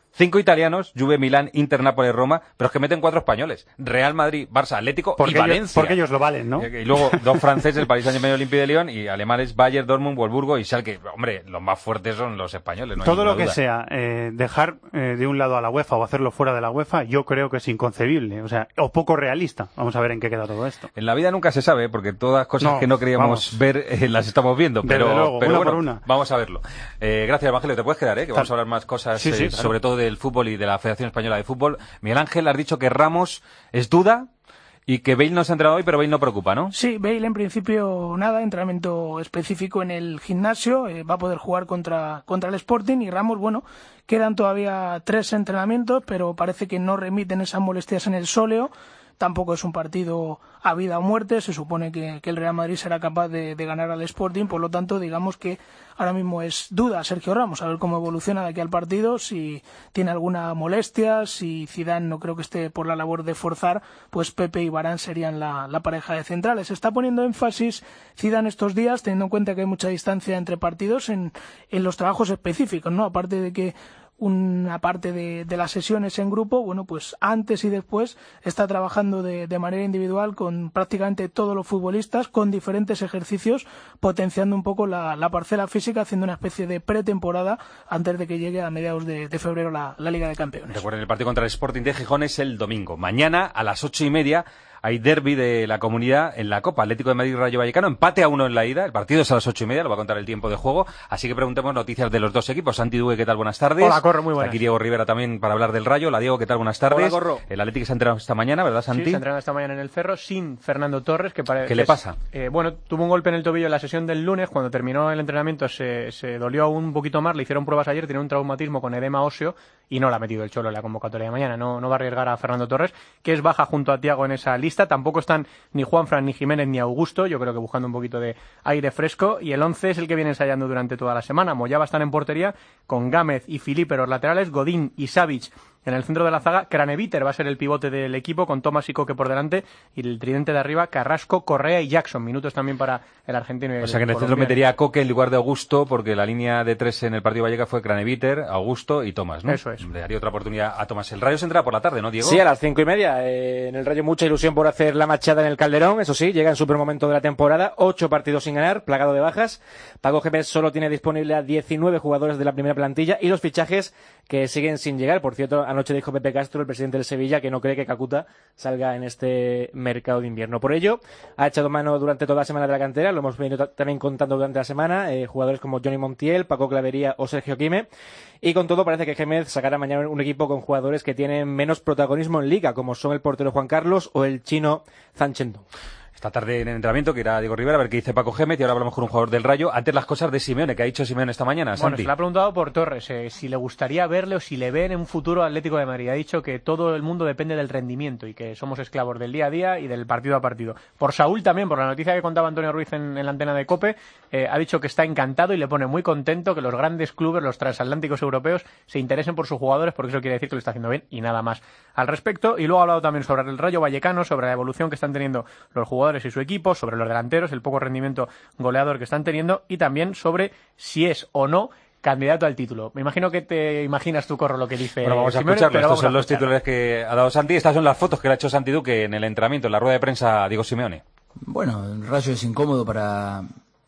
Speaker 4: 5 italianos, Juve, Milán, Inter, Nápoles, Roma, pero es que meten 4 españoles. Real Madrid, Barça, Atlético y Valencia.
Speaker 9: Porque ellos lo valen, ¿no?
Speaker 4: Y luego 2 franceses, el Paris Saint-Germain, Olympique de Lyon, y alemanes, Bayern, Dortmund, Wolfsburgo y Schalke. Hombre, los más fuertes son los españoles, no hay
Speaker 9: Todo lo
Speaker 4: ninguna
Speaker 9: que
Speaker 4: duda.
Speaker 9: sea dejar de un lado a la UEFA o hacerlo fuera de la UEFA, yo creo que es inconcebible, o sea, o poco realista. Vamos a ver en qué queda todo esto.
Speaker 4: En la vida nunca se sabe, porque todas cosas que no creíamos ver las estamos viendo,
Speaker 9: Desde
Speaker 4: pero,
Speaker 9: luego,
Speaker 4: pero
Speaker 9: una
Speaker 4: bueno,
Speaker 9: por una.
Speaker 4: vamos a verlo. Gracias, Evangelio, te puedes quedar, que vamos a hablar más cosas,
Speaker 9: Sí, claro.
Speaker 4: sobre todo del fútbol y de la Federación Española de Fútbol. Miguel Ángel, has dicho que Ramos es duda y que Bale no se ha entrenado hoy, pero Bale no preocupa, ¿no?
Speaker 14: Sí, Bale en principio nada, entrenamiento específico en el gimnasio, va a poder jugar contra el Sporting, y Ramos, bueno, quedan todavía 3 entrenamientos, pero parece que no remiten esas molestias en el sóleo. Tampoco es un partido a vida o muerte, se supone que el Real Madrid será capaz de ganar al Sporting, por lo tanto digamos que ahora mismo es duda Sergio Ramos, a ver cómo evoluciona de aquí al partido, si tiene alguna molestia, si Zidane no creo que esté por la labor de forzar, pues Pepe y Varane serían la pareja de centrales. Se está poniendo énfasis Zidane estos días, teniendo en cuenta que hay mucha distancia entre partidos en los trabajos específicos, ¿no? Aparte de que una parte de las sesiones en grupo, bueno, pues antes y después está trabajando de manera individual con prácticamente todos los futbolistas, con diferentes ejercicios, potenciando un poco la parcela física, haciendo una especie de pretemporada antes de que llegue a mediados de febrero la Liga de Campeones.
Speaker 4: Recuerden, el partido contra el Sporting de Gijón es el domingo. Mañana a las 8:30 hay derbi de la Comunidad en la Copa. Atlético de Madrid, Rayo Vallecano, empate a 1 en la ida. El partido es a las 8:30, lo va a contar el tiempo de juego. Así que preguntemos noticias de los dos equipos. Santi Duque, ¿qué tal? Buenas tardes.
Speaker 10: Hola, Corro, muy buenas.
Speaker 4: Está aquí Diego Rivera también para hablar del Rayo. La Diego, ¿qué tal? Buenas tardes.
Speaker 10: Hola, Corro.
Speaker 4: El Atlético se ha entrenado esta mañana, ¿verdad, Santi?
Speaker 10: Sí, se ha entrenado esta mañana en el Cerro sin Fernando Torres.
Speaker 4: ¿Qué le pasa?
Speaker 10: Bueno, tuvo un golpe en el tobillo en la sesión del lunes. Cuando terminó el entrenamiento se dolió aún un poquito más. Le hicieron pruebas ayer, tiene un traumatismo con edema óseo y no la ha metido el Cholo en la convocatoria de mañana. No va a arriesgar a Fernando Torres, que es baja junto a Thiago en esa lista. Tampoco están ni Juanfran, ni Jiménez, ni Augusto. Yo creo que buscando un poquito de aire fresco. Y el 11 es el que viene ensayando durante toda la semana. Moyá va a estar en portería con Gámez y Filipe los laterales, Godín y Savic en el centro de la zaga. Craneviter va a ser el pivote del equipo con Tomás y Coque por delante, y el tridente de arriba Carrasco, Correa y Jackson. Minutos también para el argentino y el
Speaker 4: O sea que en el centro
Speaker 10: colombiano.
Speaker 4: metería a Coque en lugar de Augusto, porque la línea de 3 en el partido Vallecas fue Craneviter, Augusto y Tomás, ¿no?
Speaker 10: Eso es.
Speaker 4: Le daría otra oportunidad a Tomás. El Rayo se entra por la tarde, ¿no, Diego?
Speaker 11: Sí, a las 5:30. En el Rayo mucha ilusión por hacer la machada en el Calderón. Eso sí, llega en super momento de la temporada. 8 partidos sin ganar, plagado de bajas. Paco Gémez solo tiene disponible a 19 jugadores de la primera plantilla y los fichajes que siguen sin llegar. Por cierto, anoche dijo Pepe Castro, el presidente del Sevilla, que no cree que Kakuta salga en este mercado de invierno. Por ello, ha echado mano durante toda la semana de la cantera, lo hemos venido también contando durante la semana, jugadores como Johnny Montiel, Paco Clavería o Sergio Quime, y con todo parece que Gémez sacará mañana un equipo con jugadores que tienen menos protagonismo en Liga, como son el portero Juan Carlos o el chino Zanchendon.
Speaker 4: Esta tarde en el entrenamiento, que irá Diego Rivera a ver qué dice Paco Gémez, y ahora hablamos con un jugador del Rayo. Antes las cosas de Simeone, que ha dicho Simeone esta mañana,
Speaker 10: Bueno,
Speaker 4: Santi.
Speaker 10: se le ha preguntado por Torres, si le gustaría verle o si le ve en un futuro Atlético de Madrid. Ha dicho que todo el mundo depende del rendimiento y que somos esclavos del día a día y del partido a partido. Por Saúl también, por la noticia que contaba Antonio Ruiz en la antena de COPE, ha dicho que está encantado y le pone muy contento que los grandes clubes, los transatlánticos europeos, se interesen por sus jugadores, porque eso quiere decir que lo está haciendo bien y nada más al respecto. Y luego ha hablado también sobre el Rayo Vallecano, sobre la evolución que están teniendo los jugadores y su equipo, sobre los delanteros, el poco rendimiento goleador que están teniendo, y también sobre si es o no candidato al título. Me imagino que te imaginas tú, Corro, lo que dice
Speaker 4: Bueno, vamos a
Speaker 10: Simeone,
Speaker 4: escucharlo.
Speaker 10: pero
Speaker 4: Estos
Speaker 10: vamos
Speaker 4: son
Speaker 10: a
Speaker 4: los
Speaker 10: escucharlo.
Speaker 4: titulares que ha dado Santi. Estas son las fotos que le ha hecho Santi Duque en el entrenamiento, en la rueda de prensa a Diego Simeone.
Speaker 13: Bueno, el Rayo es incómodo para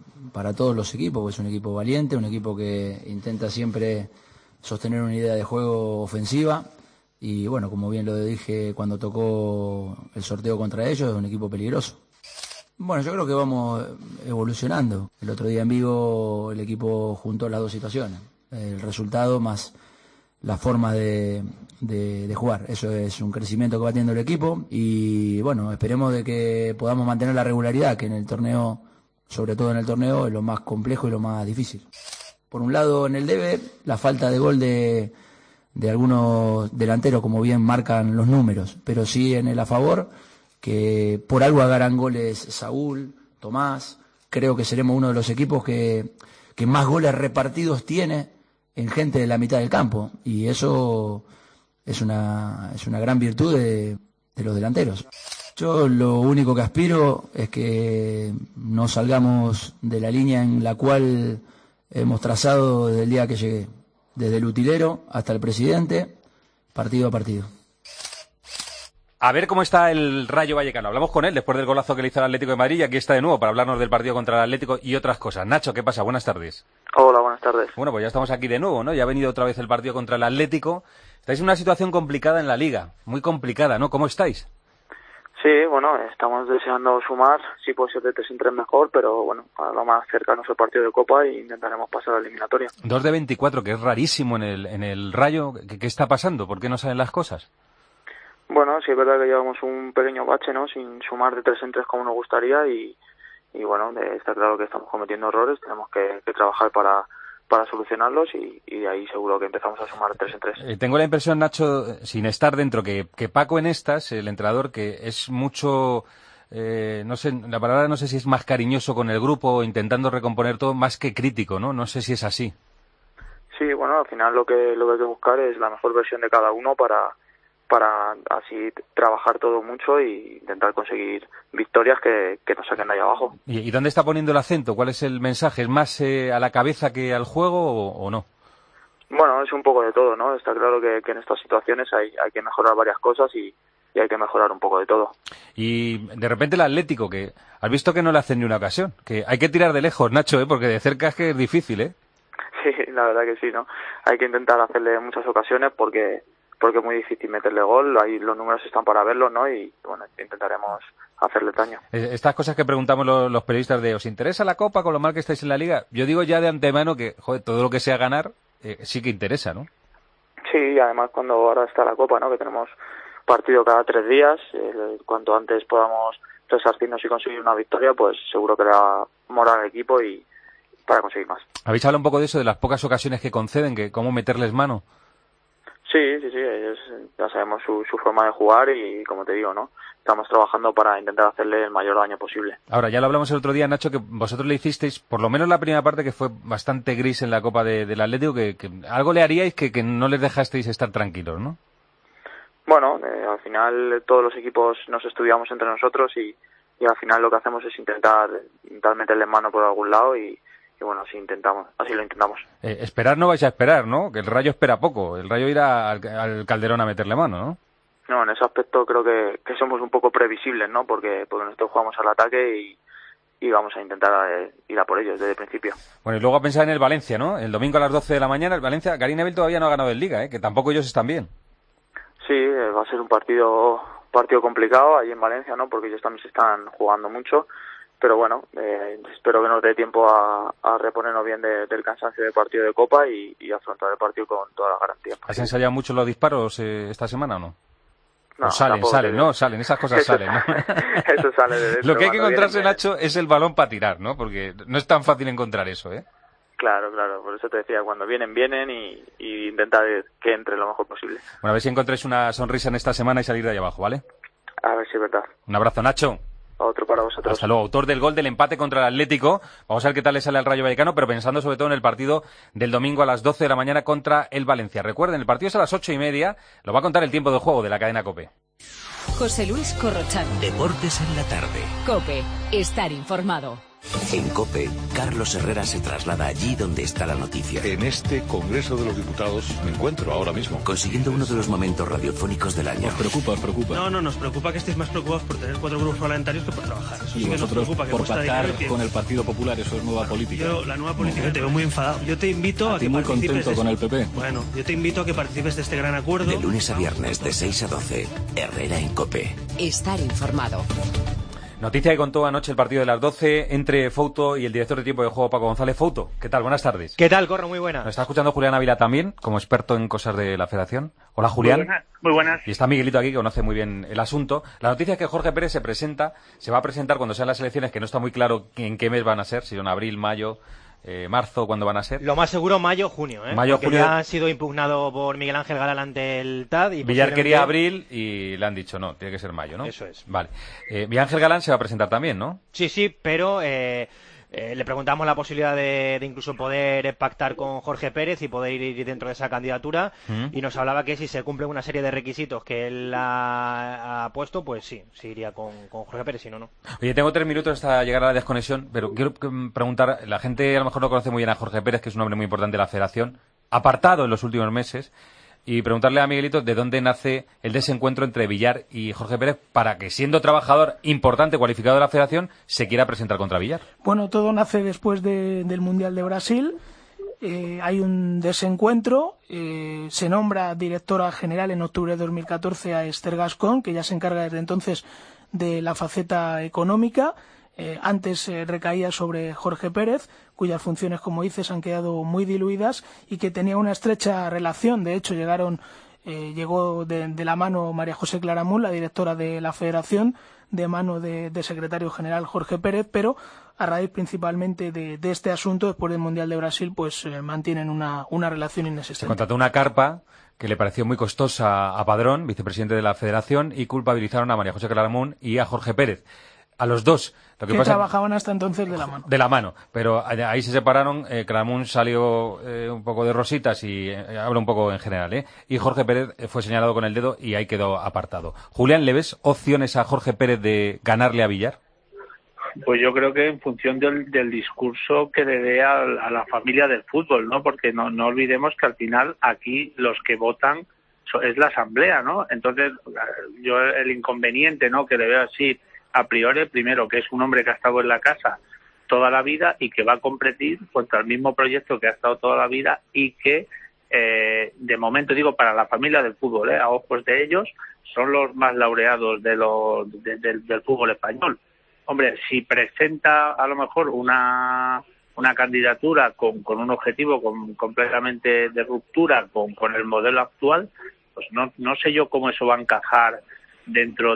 Speaker 13: todos los equipos, porque es un equipo valiente, un equipo que intenta siempre sostener una idea de juego ofensiva. Y bueno, como bien lo dije cuando tocó el sorteo contra ellos, es un equipo peligroso. Bueno, yo creo que vamos evolucionando. El otro día en Vigo el equipo juntó las dos situaciones. El resultado más la forma de jugar. Eso es un crecimiento que va teniendo el equipo. Y bueno, esperemos de que podamos mantener la regularidad, que en el torneo, sobre todo en el torneo, es lo más complejo y lo más difícil. Por un lado, en el debe, la falta de gol de algunos delanteros, como bien marcan los números, pero sí en el a favor, que por algo agarran goles Saúl, Tomás. Creo que seremos uno de los equipos que más goles repartidos tiene en gente de la mitad del campo, y eso es una gran virtud de los delanteros. Yo lo único que aspiro es que no salgamos de la línea en la cual hemos trazado desde el día que llegué. desde el utilero hasta el presidente, partido a partido.
Speaker 4: A ver cómo está el Rayo Vallecano. Hablamos con él después del golazo que le hizo al Atlético de Madrid y aquí está de nuevo para hablarnos del partido contra el Atlético y otras cosas. Nacho, ¿qué pasa? Buenas tardes.
Speaker 12: Hola, buenas tardes.
Speaker 4: Bueno, pues ya estamos aquí de nuevo, ¿no? Ya ha venido otra vez el partido contra el Atlético. Estáis en una situación complicada en la Liga, muy complicada, ¿no? ¿Cómo estáis?
Speaker 12: Sí, bueno, estamos deseando sumar, si puede ser de 3 en 3 mejor, pero bueno, a lo más cercano es el partido de Copa e intentaremos pasar a la eliminatoria.
Speaker 4: 2 de 24, que es rarísimo en el Rayo. ¿Qué está pasando? ¿Por qué no salen las cosas?
Speaker 12: Bueno, sí es verdad que llevamos un pequeño bache, ¿no? Sin sumar de 3 en 3 como nos gustaría y bueno, está claro que estamos cometiendo errores, tenemos que trabajar para solucionarlos y de ahí seguro que empezamos a sumar 3 en 3.
Speaker 4: Tengo la impresión, Nacho, sin estar dentro, que Paco en estas, el entrenador, que es mucho, no sé, la palabra no sé si es más cariñoso con el grupo, intentando recomponer todo, más que crítico, ¿no? No sé si es así.
Speaker 12: Sí, bueno, al final lo que hay que buscar es la mejor versión de cada uno para así trabajar todo mucho e intentar conseguir victorias que nos saquen de ahí abajo.
Speaker 4: ¿Y dónde está poniendo el acento? ¿Cuál es el mensaje? ¿Es más a la cabeza que al juego o no?
Speaker 12: Bueno, es un poco de todo, ¿no? Está claro que en estas situaciones hay que mejorar varias cosas y hay que mejorar un poco de todo.
Speaker 4: Y de repente el Atlético, que has visto que no le hacen ni una ocasión, que hay que tirar de lejos, Nacho, porque de cerca es que es difícil, ¿eh?
Speaker 12: Sí, la verdad que sí, ¿no? Hay que intentar hacerle muchas ocasiones porque es muy difícil meterle gol, ahí los números están para verlo, ¿no? Y bueno, intentaremos hacerle daño.
Speaker 4: Estas cosas que preguntamos los periodistas de ¿os interesa la Copa con lo mal que estáis en la Liga? Yo digo ya de antemano que, joder, todo lo que sea ganar sí que interesa, ¿no?
Speaker 12: Sí, y además cuando ahora está la Copa, ¿no? Que tenemos partido cada 3 días, cuanto antes podamos resarcirnos y conseguir una victoria, pues seguro que le da moral al equipo y para conseguir más.
Speaker 4: ¿Habéis hablado un poco de eso, de las pocas ocasiones que conceden, que cómo meterles mano?
Speaker 12: Sí, ellos ya sabemos su forma de jugar y, como te digo, ¿no? Estamos trabajando para intentar hacerle el mayor daño posible.
Speaker 4: Ahora, ya lo hablamos el otro día, Nacho, que vosotros le hicisteis, por lo menos la primera parte, que fue bastante gris en la Copa del Atlético, que algo le haríais que no les dejasteis estar tranquilos, ¿no?
Speaker 12: Bueno, al final todos los equipos nos estudiamos entre nosotros y al final lo que hacemos es intentar meterle mano por algún lado y bueno, así lo intentamos.
Speaker 4: Esperar no vais a esperar, ¿no? Que el Rayo espera poco. El Rayo irá al Calderón a meterle mano, ¿no?
Speaker 12: No, en ese aspecto creo que somos un poco previsibles, ¿no? Porque nosotros jugamos al ataque y vamos a intentar ir a por ellos desde el principio.
Speaker 4: Bueno, y luego a pensar en el Valencia, ¿no? El domingo a las 12 de la mañana, el Valencia, Gary Neville todavía no ha ganado en Liga, que tampoco ellos están bien.
Speaker 12: Sí, va a ser un partido complicado ahí en Valencia, ¿no? Porque ellos también se están jugando mucho. Pero bueno, espero que nos dé tiempo a reponernos bien del cansancio del partido de Copa y afrontar el partido con todas las garantías.
Speaker 4: ¿Has ensayado mucho los disparos esta semana o no?
Speaker 12: No,
Speaker 4: salen, esas cosas salen, ¿no?
Speaker 12: Eso sale de dentro.
Speaker 4: Lo que hay que encontrarse, Nacho, es el balón para tirar, ¿no? Porque no es tan fácil encontrar eso, ¿eh?
Speaker 12: Claro, por eso te decía, cuando vienen y intentar que entre lo mejor posible.
Speaker 4: Bueno, a ver si encontréis una sonrisa en esta semana y salir de ahí abajo, ¿vale?
Speaker 12: A ver si es verdad.
Speaker 4: Un abrazo, Nacho.
Speaker 12: Otro para vosotros.
Speaker 4: Hasta luego. Autor del gol del empate contra el Atlético. Vamos a ver qué tal le sale al Rayo Vallecano, pero pensando sobre todo en el partido del domingo a las 12 de la mañana contra el Valencia. Recuerden, el partido es a las 8:30. Lo va a contar el tiempo de juego de la cadena COPE.
Speaker 2: José Luis Corrochano.
Speaker 1: Deportes en la tarde.
Speaker 2: COPE. Estar informado.
Speaker 1: En COPE, Carlos Herrera se traslada allí donde está la noticia.
Speaker 15: En este Congreso de los Diputados me encuentro ahora mismo.
Speaker 1: Consiguiendo uno de los momentos radiofónicos del año.
Speaker 15: ¿Os preocupa?
Speaker 16: No, nos preocupa que estéis más preocupados por tener 4 grupos parlamentarios que por trabajar. Eso
Speaker 15: y
Speaker 16: sí
Speaker 15: vosotros
Speaker 16: que nos preocupa,
Speaker 15: por pactar con el Partido Popular, eso es nueva política.
Speaker 16: Yo, la nueva política, te veo muy enfadado. Yo te invito a que
Speaker 15: muy
Speaker 16: participes.
Speaker 15: contento con el PP.
Speaker 16: Bueno, yo te invito a que participes de este gran acuerdo.
Speaker 1: De lunes a viernes, de 6 a 12, Herrera en COPE.
Speaker 2: Estar informado.
Speaker 4: Noticia que contó anoche el partido de las 12 entre Fouto y el director de tiempo de juego, Paco González. Fouto, ¿qué tal? Buenas tardes.
Speaker 24: ¿Qué tal, Corro? Muy buena.
Speaker 4: Nos está escuchando Julián Ávila también, como experto en cosas de la Federación. Hola, Julián.
Speaker 25: Muy buenas.
Speaker 4: Y está Miguelito aquí, que conoce muy bien el asunto. La noticia es que Jorge Pérez se va a presentar cuando sean las elecciones, que no está muy claro en qué mes van a ser, si son abril, mayo, marzo, ¿cuándo van a ser?
Speaker 24: Lo más seguro mayo, junio,
Speaker 4: Mayo,
Speaker 24: porque
Speaker 4: junio.
Speaker 24: ya ha sido impugnado por Miguel Ángel Galán ante el TAD. Y
Speaker 4: Villar quería abril y le han dicho no, tiene que ser mayo, ¿no?
Speaker 24: Eso es.
Speaker 4: Vale. Miguel Ángel Galán se va a presentar también, ¿no?
Speaker 24: Sí, pero le preguntamos la posibilidad de incluso poder pactar con Jorge Pérez y poder ir dentro de esa candidatura y nos hablaba que si se cumplen una serie de requisitos que él ha puesto, pues sí iría con Jorge Pérez, si no.
Speaker 4: Oye, tengo 3 minutos hasta llegar a la desconexión, pero quiero preguntar, la gente a lo mejor no conoce muy bien a Jorge Pérez, que es un hombre muy importante de la Federación. apartado en los últimos meses, y preguntarle a Miguelito de dónde nace el desencuentro entre Villar y Jorge Pérez para que, siendo trabajador importante, cualificado de la Federación, se quiera presentar contra Villar.
Speaker 14: Bueno, todo nace después del Mundial de Brasil. Hay un desencuentro. Se nombra directora general en octubre de 2014 a Esther Gascón, que ya se encarga desde entonces de la faceta económica. Antes recaía sobre Jorge Pérez, cuyas funciones, como dices, han quedado muy diluidas y que tenía una estrecha relación. De hecho, llegó de la mano María José Claramunt, la directora de la Federación, de mano de secretario general Jorge Pérez, pero a raíz principalmente de este asunto, después del Mundial de Brasil, pues mantienen una relación inexistente.
Speaker 4: Se contrató una carpa que le pareció muy costosa a Padrón, vicepresidente de la Federación, y culpabilizaron a María José Claramunt y a Jorge Pérez. A los dos. Lo que pasa,
Speaker 14: trabajaban hasta entonces de la mano.
Speaker 4: De la mano, pero ahí se separaron. Claramunt salió un poco de rositas y habla un poco en general, y Jorge Pérez fue señalado con el dedo y ahí quedó apartado. Julián, ¿le ves opciones a Jorge Pérez de ganarle a Villar?
Speaker 8: Pues yo creo que en función del discurso que le dé a la familia del fútbol, ¿no? Porque no olvidemos que al final aquí los que votan es la asamblea, ¿no? Entonces yo el inconveniente, ¿no?, que le veo así a priori, primero, que es un hombre que ha estado en la casa toda la vida y que va a competir contra el mismo proyecto que ha estado toda la vida y que, de momento, digo, para la familia del fútbol, a ojos de ellos, son los más laureados del fútbol español. Hombre, si presenta a lo mejor una candidatura con un objetivo completamente de ruptura con el modelo actual, pues no sé yo cómo eso va a encajar dentro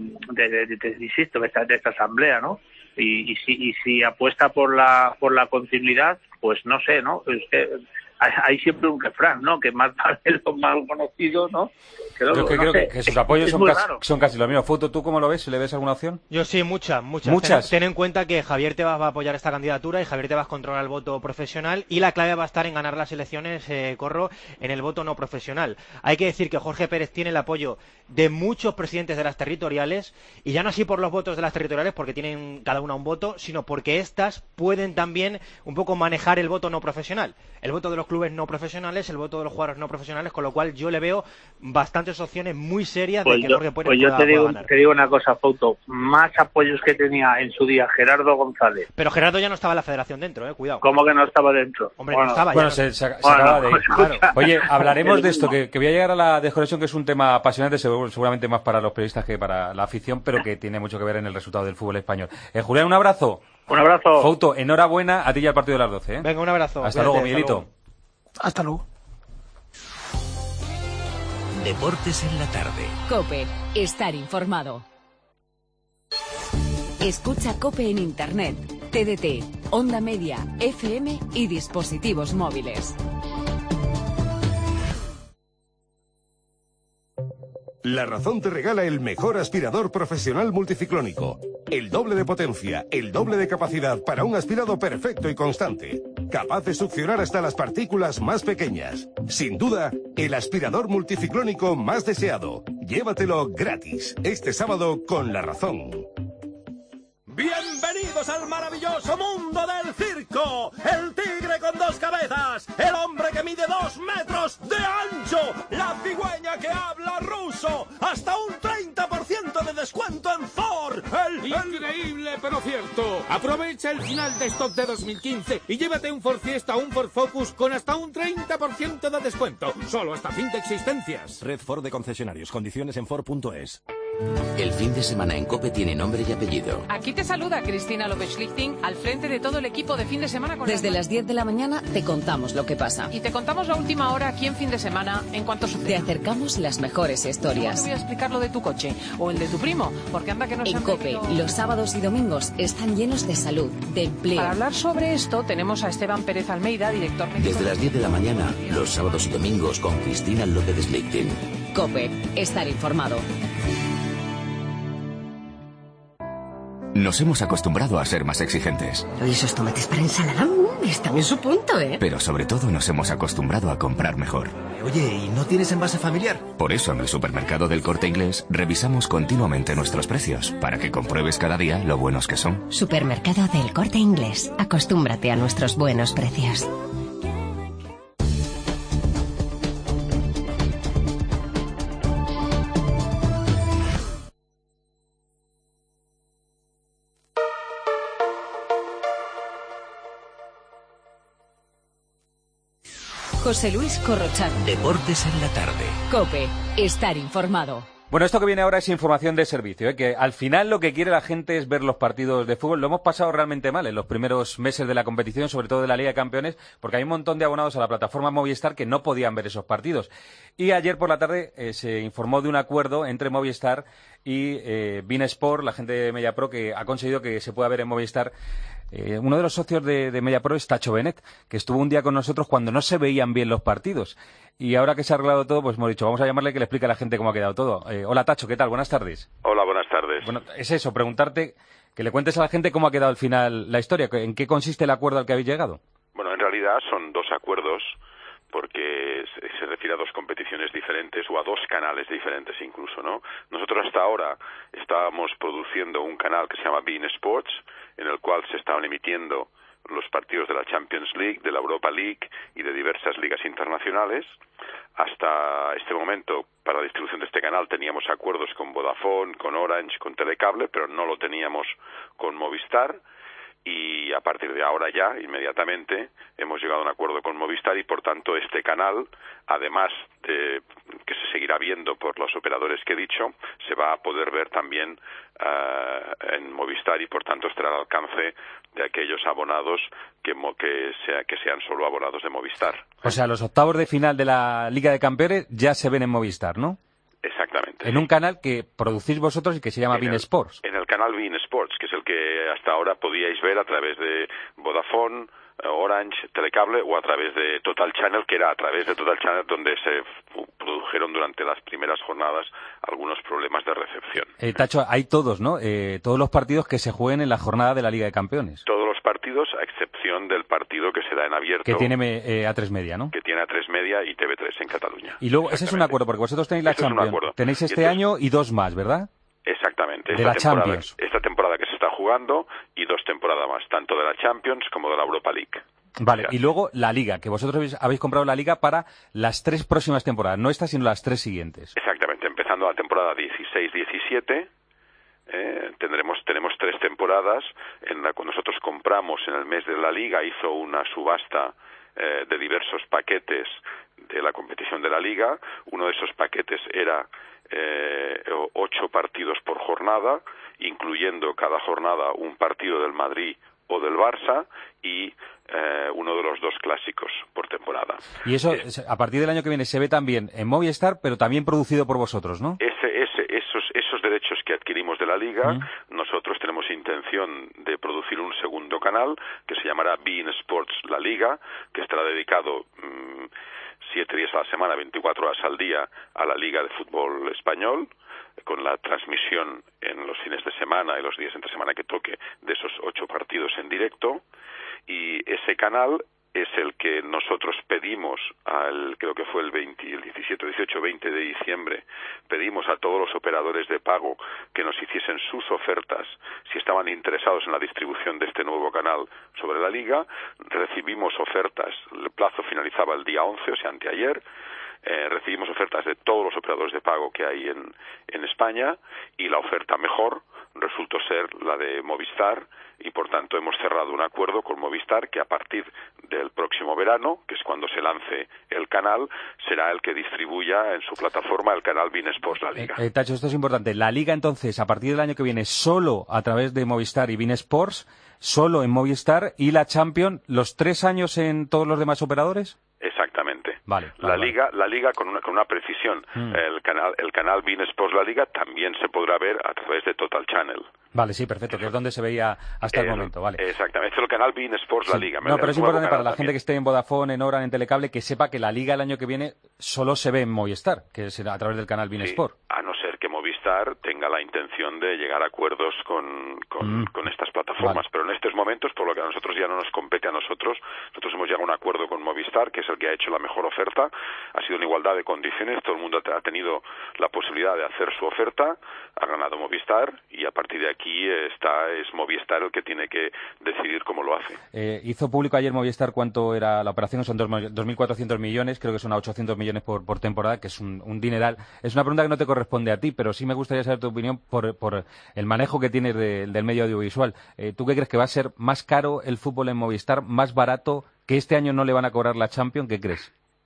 Speaker 8: insisto, de esta asamblea, ¿no? Y si apuesta por la continuidad, pues no sé, ¿no? Es que hay siempre un refrán, ¿no? Que más vale lo mal conocido, ¿no?
Speaker 4: Creo que sus apoyos son casi los mismos. Foto, ¿tú cómo lo ves? ¿Le ves alguna opción?
Speaker 24: Yo sí, muchas. Ten en cuenta que Javier Tebas va a apoyar esta candidatura y Javier Tebas controla el voto profesional y la clave va a estar en ganar las elecciones, Corro, en el voto no profesional. Hay que decir que Jorge Pérez tiene el apoyo de muchos presidentes de las territoriales, y ya no así por los votos de las territoriales, porque tienen cada una un voto, sino porque estas pueden también un poco manejar el voto no profesional. El voto de los clubes no profesionales, el voto de los jugadores no profesionales, con lo cual yo le veo bastantes opciones muy serias de que Jorge Pérez pueda ganar.
Speaker 8: Te digo una cosa, Fouto, más apoyos que tenía en su día Gerardo González.
Speaker 24: Pero Gerardo ya no estaba en la federación dentro, cuidado.
Speaker 8: ¿Cómo que no estaba dentro?
Speaker 24: Hombre, no estaba.
Speaker 4: Bueno, se acaba de ir. Claro. Oye, hablaremos de esto, que voy a llegar a la desconexión, que es un tema apasionante, seguramente más para los periodistas que para la afición, pero que tiene mucho que ver en el resultado del fútbol español. Julián, un abrazo.
Speaker 8: Un abrazo.
Speaker 4: Fouto, enhorabuena a ti y al partido de las 12.
Speaker 24: Venga, un abrazo.
Speaker 4: Hasta luego, Miguelito.
Speaker 14: Hasta luego.
Speaker 1: Deportes en la tarde.
Speaker 2: COPE. Estar informado. Escucha COPE en Internet, TDT, Onda Media, FM y dispositivos móviles.
Speaker 17: La Razón te regala el mejor aspirador profesional multiciclónico. El doble de potencia, el doble de capacidad para un aspirado perfecto y constante. Capaz de succionar hasta las partículas más pequeñas. Sin duda, el aspirador multiciclónico más deseado. Llévatelo gratis este sábado con La Razón.
Speaker 18: ¡Bienvenidos al maravilloso mundo del circo! ¡El tigre con dos cabezas! ¡El hombre que mide 2 metros de ancho! ¡La cigüeña que habla ruso! ¡Hasta un 30% de descuento en Ford!
Speaker 19: Increíble, pero cierto. Aprovecha el final de stock de 2015 y llévate un Ford Fiesta o un Ford Focus con hasta un 30% de descuento. Solo hasta fin de existencias.
Speaker 25: Red Ford de concesionarios. Condiciones en Ford.es.
Speaker 1: El fin de semana en COPE tiene nombre y apellido.
Speaker 26: Aquí te saluda Cristina López-Schlichting al frente de todo el equipo de fin de semana.
Speaker 2: Desde las 10 de la mañana te contamos lo que pasa.
Speaker 26: Y te contamos la última hora aquí en fin de semana en cuanto sucede.
Speaker 2: Te acercamos las mejores historias.
Speaker 26: No te voy a explicar lo de tu coche o el de tu primo, porque anda que no se
Speaker 2: En
Speaker 26: han
Speaker 2: COPE,
Speaker 26: metido...
Speaker 2: los sábados y domingos están llenos de salud, de empleo.
Speaker 26: Para hablar sobre esto tenemos a Esteban Pérez Almeida, director médico.
Speaker 1: Desde las 10 de la mañana, los sábados y domingos con Cristina López-Schlichting.
Speaker 2: COPE, estar informado.
Speaker 27: Nos hemos acostumbrado a ser más exigentes.
Speaker 28: Oye, esos tomates para ensalada están en su punto, ¿eh?
Speaker 27: Pero sobre todo nos hemos acostumbrado a comprar mejor.
Speaker 29: Oye, ¿y no tienes envase familiar?
Speaker 27: Por eso en el supermercado del Corte Inglés revisamos continuamente nuestros precios, para que compruebes cada día lo buenos que son.
Speaker 28: Supermercado del Corte Inglés. Acostúmbrate a nuestros buenos precios.
Speaker 2: José Luis Corrochano.
Speaker 1: Deportes en la tarde.
Speaker 2: COPE. Estar informado.
Speaker 4: Bueno, esto que viene ahora es información de servicio, que al final lo que quiere la gente es ver los partidos de fútbol. Lo hemos pasado realmente mal en los primeros meses de la competición, sobre todo de la Liga de Campeones, porque hay un montón de abonados a la plataforma Movistar que no podían ver esos partidos. Y ayer por la tarde se informó de un acuerdo entre Movistar y beIN Sport, la gente de Mediapro, que ha conseguido que se pueda ver en Movistar. Uno de los socios de Mediapro es Tacho Benet, que estuvo un día con nosotros cuando no se veían bien los partidos. Y ahora que se ha arreglado todo, pues hemos dicho, vamos a llamarle que le explique a la gente cómo ha quedado todo. Hola Tacho, ¿qué tal? Buenas tardes.
Speaker 3: Hola, buenas tardes.
Speaker 4: Bueno, es eso, preguntarte, que le cuentes a la gente cómo ha quedado al final la historia, en qué consiste el acuerdo al que habéis llegado.
Speaker 3: Bueno, en realidad son dos acuerdos, porque se refiere a dos competiciones diferentes o a dos canales diferentes incluso, ¿no? Nosotros hasta ahora estábamos produciendo un canal que se llama beIN Sports, en el cual se estaban emitiendo los partidos de la Champions League, de la Europa League y de diversas ligas internacionales. Hasta este momento, para la distribución de este canal, teníamos acuerdos con Vodafone, con Orange, con Telecable, pero no lo teníamos con Movistar. Y a partir de ahora ya, inmediatamente, hemos llegado a un acuerdo con Movistar y, por tanto, este canal, además de que se seguirá viendo por los operadores que he dicho, se va a poder ver también en Movistar y, por tanto, estará al alcance de aquellos abonados que sean solo abonados de Movistar.
Speaker 4: O sea, los octavos de final de la Liga de Campeones ya se ven en Movistar, ¿no?
Speaker 3: Exactamente.
Speaker 4: En un canal que producís vosotros y que se llama beIN Sports.
Speaker 3: En el canal beIN Sports, que es el que hasta ahora podíais ver a través de Vodafone, Orange, Telecable o a través de Total Channel, que era a través de Total Channel donde se produjeron durante las primeras jornadas algunos problemas de recepción.
Speaker 4: Tacho, hay todos, ¿no? Todos los partidos que se jueguen en la jornada de la Liga de Campeones.
Speaker 3: Todos los partidos, a excepción del partido que se da en abierto.
Speaker 4: Que tiene A3 Media, ¿no?
Speaker 3: Que tiene A3 Media y TV3 en Cataluña.
Speaker 4: Y luego, ese es un acuerdo, porque vosotros tenéis la Champions. Tenéis este año y dos más, ¿verdad?
Speaker 3: Exactamente.
Speaker 4: De la Champions.
Speaker 3: Esta temporada que se está jugando y dos temporadas más, tanto de la Champions como de la Europa League.
Speaker 4: Vale, y luego la Liga, que vosotros habéis comprado la Liga para las 3 próximas temporadas, no esta, sino las 3 siguientes.
Speaker 3: Exactamente, empezando la temporada 16-17, tenemos 3 temporadas en la que nosotros compramos en el mes de la Liga, hizo una subasta de diversos paquetes de la competición de la Liga. Uno de esos paquetes era 8 partidos por jornada, incluyendo cada jornada un partido del Madrid o del Barça y uno de los 2 clásicos por temporada.
Speaker 4: Y eso, a partir del año que viene, se ve también en Movistar, pero también producido por vosotros, ¿no?
Speaker 3: Esos derechos que adquirimos de la Liga, nosotros tenemos intención de producir un segundo canal que se llamará beIN Sports La Liga, que estará dedicado 7 días a la semana, 24 horas al día a la Liga de Fútbol Español, con la transmisión en los fines de semana y los días entre semana que toque de esos 8 partidos en directo. Y ese canal es el que nosotros pedimos creo que fue el 17, 18, 20 de diciembre, pedimos a todos los operadores de pago que nos hiciesen sus ofertas si estaban interesados en la distribución de este nuevo canal sobre la Liga. Recibimos ofertas, el plazo finalizaba el día 11, o sea, anteayer. Recibimos ofertas de todos los operadores de pago que hay en España y la oferta mejor resultó ser la de Movistar y por tanto hemos cerrado un acuerdo con Movistar que a partir del próximo verano, que es cuando se lance el canal, será el que distribuya en su plataforma el canal beIN Sports La Liga.
Speaker 4: Tacho, esto es importante. La Liga entonces, a partir del año que viene, solo a través de Movistar y beIN Sports, solo en Movistar, y la Champions, ¿los 3 años en todos los demás operadores?
Speaker 3: Exactamente.
Speaker 4: Vale.
Speaker 3: La Liga con una precisión. El canal beIN Sports La Liga también se podrá ver a través de Total Channel.
Speaker 4: Vale, sí, perfecto, que es donde se veía hasta el momento, vale.
Speaker 3: Exactamente, es el canal beIN Sports La Liga.
Speaker 4: No, pero es importante para la gente que esté en Vodafone, en Orange, en Telecable, que sepa que la Liga el año que viene solo se ve en Movistar, que es a través del canal beIN Sport.
Speaker 3: A no ser que Movistar tenga la intención de llegar a acuerdos con estas plataformas,
Speaker 4: vale.
Speaker 3: Pero en estos momentos, por lo que a nosotros ya no nos compete a nosotros hemos llegado a un acuerdo con Movistar, que es el que ha hecho la mejor oferta, ha sido en igualdad de condiciones, todo el mundo ha tenido la posibilidad de hacer su oferta, ha ganado Movistar y a partir de aquí es Movistar el que tiene que decidir cómo lo hace.
Speaker 4: Hizo público ayer Movistar cuánto era la operación, son 2.400 millones, creo que son a 800 millones por temporada, que es un dineral. Es una pregunta que no te corresponde a ti, pero sí me gustaría saber tu opinión por el manejo que tienes del medio audiovisual. ¿Tú qué crees, que va a ser más caro el fútbol en Movistar, más barato, que este año no le van a cobrar la Champions? ¿Qué crees?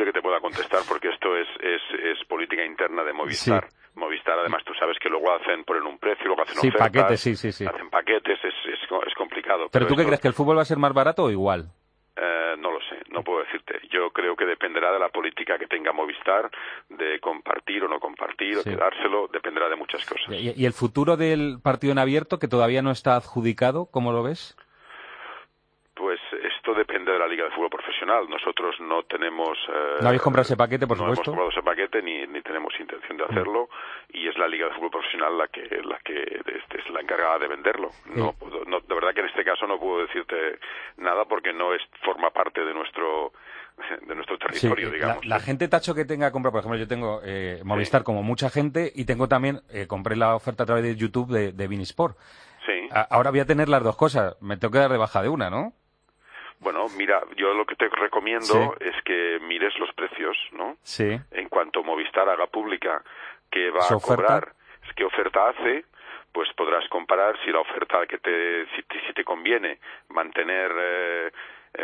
Speaker 3: imposible que te pueda contestar porque esto es política interna de Movistar. Sí. Movistar, además, tú sabes que luego ponen un precio, luego hacen ofertas.
Speaker 4: Paquetes, sí.
Speaker 3: Hacen paquetes, es complicado.
Speaker 4: ¿Pero tú qué crees, que el fútbol va a ser más barato o igual?
Speaker 3: No lo sé, no puedo decirte. Yo creo que dependerá de la política que tenga Movistar, de compartir o no compartir, o quedárselo, dependerá de muchas cosas.
Speaker 4: ¿Y el futuro del partido en abierto, que todavía no está adjudicado, cómo lo ves?
Speaker 3: Pues esto depende de la Liga de Fútbol Profesional. Nosotros no tenemos...
Speaker 4: ¿No habéis comprado ese paquete, por supuesto?
Speaker 3: No hemos comprado ese paquete ni tenemos intención de hacerlo, y es la Liga de Fútbol Profesional la que es la encargada de venderlo. No, de verdad que en este caso no puedo decirte nada porque no forma parte de nuestro territorio, digamos.
Speaker 4: La gente, Tacho, que tenga compra, por ejemplo, yo tengo Movistar como mucha gente, y tengo también, compré la oferta a través de YouTube de beIN Sport.
Speaker 3: Sí.
Speaker 4: Ahora voy a tener las dos cosas, me tengo que dar de baja de una, ¿no?
Speaker 3: Bueno, mira, yo lo que te recomiendo es que mires los precios, ¿no?
Speaker 4: Sí.
Speaker 3: En cuanto Movistar haga pública qué va a cobrar, qué oferta hace, pues podrás comparar si la oferta si te conviene mantener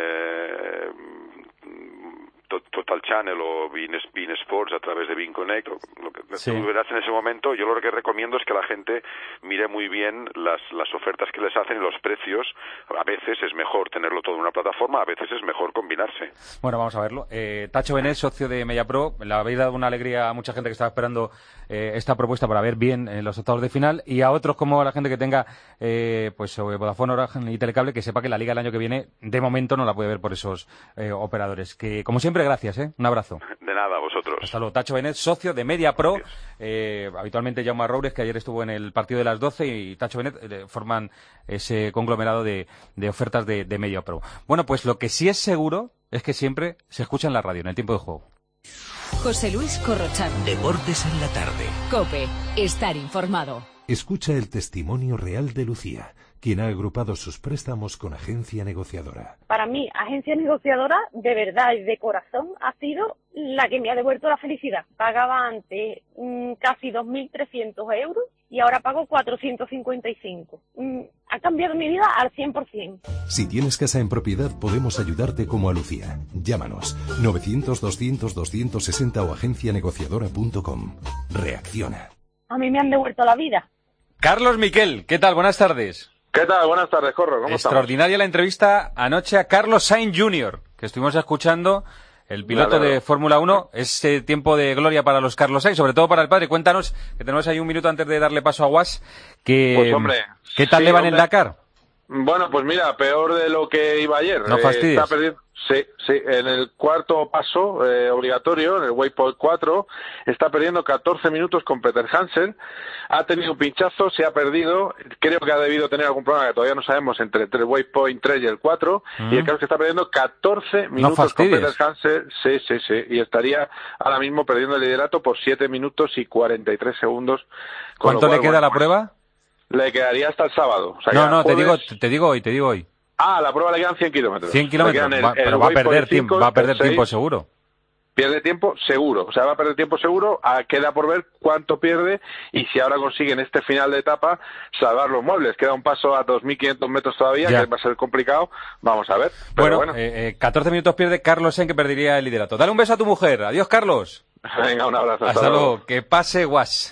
Speaker 3: Total Channel o beIN Sports a través de beIN Connect, o lo que tú verás en ese momento. Yo lo que recomiendo es que la gente mire muy bien las ofertas que les hacen y los precios. A veces es mejor tenerlo todo en una plataforma, a veces es mejor combinarse.
Speaker 4: Bueno, vamos a verlo. Tacho Benet, socio de MediaPro, le habéis dado una alegría a mucha gente que estaba esperando esta propuesta para ver bien los octavos de final, y a otros como la gente que tenga pues Vodafone, Orange y Telecable, que sepa que la Liga el año que viene de momento no la puede ver por esos operadores. Que como siempre, gracias, un abrazo.
Speaker 3: De nada, a vosotros.
Speaker 4: Hasta luego. Tacho Benet, socio de MediaPro, habitualmente Jaume Roures, que ayer estuvo en el partido de las 12, y Tacho Benet forman ese conglomerado de ofertas de MediaPro. Bueno, pues lo que sí es seguro es que siempre se escucha en la radio, en el tiempo de juego.
Speaker 2: José Luis Corrochano.
Speaker 1: Deportes en la tarde.
Speaker 2: COPE. Estar informado.
Speaker 5: Escucha el testimonio real de Lucía, quien ha agrupado sus préstamos con Agencia Negociadora.
Speaker 6: Para mí, Agencia Negociadora, de verdad y de corazón, ha sido la que me ha devuelto la felicidad. Pagaba antes casi 2.300 euros y ahora pago 455. Ha cambiado mi vida al 100%.
Speaker 5: Si tienes casa en propiedad, podemos ayudarte como a Lucía. Llámanos 900-200-260 o agencianegociadora.com. Reacciona.
Speaker 6: A mí me han devuelto la vida.
Speaker 4: Carlos Miquel, ¿qué tal? Buenas tardes.
Speaker 7: ¿Qué tal? Buenas tardes, Corro. ¿Cómo
Speaker 4: Extraordinaria
Speaker 7: estamos?
Speaker 4: La entrevista anoche a Carlos Sainz Jr., que estuvimos escuchando, el piloto de Fórmula 1. Es tiempo de gloria para los Carlos Sainz, sobre todo para el padre. Cuéntanos, que tenemos ahí un minuto antes de darle paso a Guas, que
Speaker 7: pues, hombre,
Speaker 4: ¿qué tal le va en el Dakar?
Speaker 7: Bueno, pues mira, peor de lo que iba ayer.
Speaker 4: No fastidies.
Speaker 7: Sí, en el cuarto paso obligatorio, en el Waypoint 4, está perdiendo 14 minutos con Peter Hansen. Ha tenido un pinchazo, se ha perdido. Creo que ha debido tener algún problema que todavía no sabemos entre el Waypoint 3 y el 4. Y el caso es que está perdiendo 14 minutos con Peter Hansen. Sí. Y estaría ahora mismo perdiendo el liderato por 7 minutos y 43 segundos.
Speaker 4: ¿Cuánto le queda a la prueba?
Speaker 7: Le quedaría hasta el sábado. O sea,
Speaker 4: no,
Speaker 7: jueves...
Speaker 4: te digo hoy.
Speaker 7: Ah, la prueba le quedan 100 kilómetros.
Speaker 4: 100 kilómetros, pero va a perder tiempo seguro.
Speaker 7: Pierde tiempo seguro, o sea, va a perder tiempo seguro. Queda por ver cuánto pierde y si ahora consigue en este final de etapa salvar los muebles. Queda un paso a 2.500 metros todavía, que va a ser complicado. Vamos a ver. Pero bueno.
Speaker 4: 14 minutos pierde Carlos Sainz, que perdería el liderato. Dale un beso a tu mujer. Adiós, Carlos.
Speaker 7: Venga, un abrazo.
Speaker 4: Hasta luego. Que pase Guas.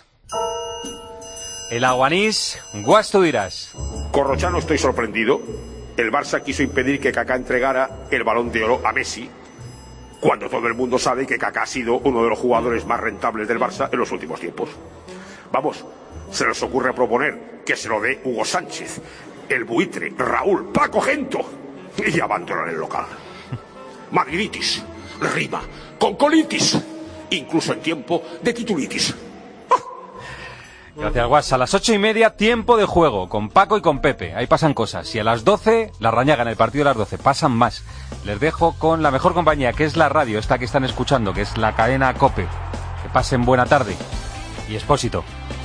Speaker 4: El Aguanís, Guas, tú dirás.
Speaker 9: Corrochano, estoy sorprendido. El Barça quiso impedir que Kaká entregara el Balón de Oro a Messi, cuando todo el mundo sabe que Kaká ha sido uno de los jugadores más rentables del Barça en los últimos tiempos. Vamos, se les ocurre proponer que se lo dé Hugo Sánchez, el buitre, Raúl, Paco Gento, y abandonar el local. Madriditis, rima, con colitis, incluso en tiempo de titulitis.
Speaker 4: Gracias, Guas. A las 8:30, tiempo de juego, con Paco y con Pepe. Ahí pasan cosas. Y a las 12, la Rañaga, en el partido de las 12. Pasan más. Les dejo con la mejor compañía, que es la radio, esta que están escuchando, que es la cadena COPE. Que pasen buena tarde. Y Expósito.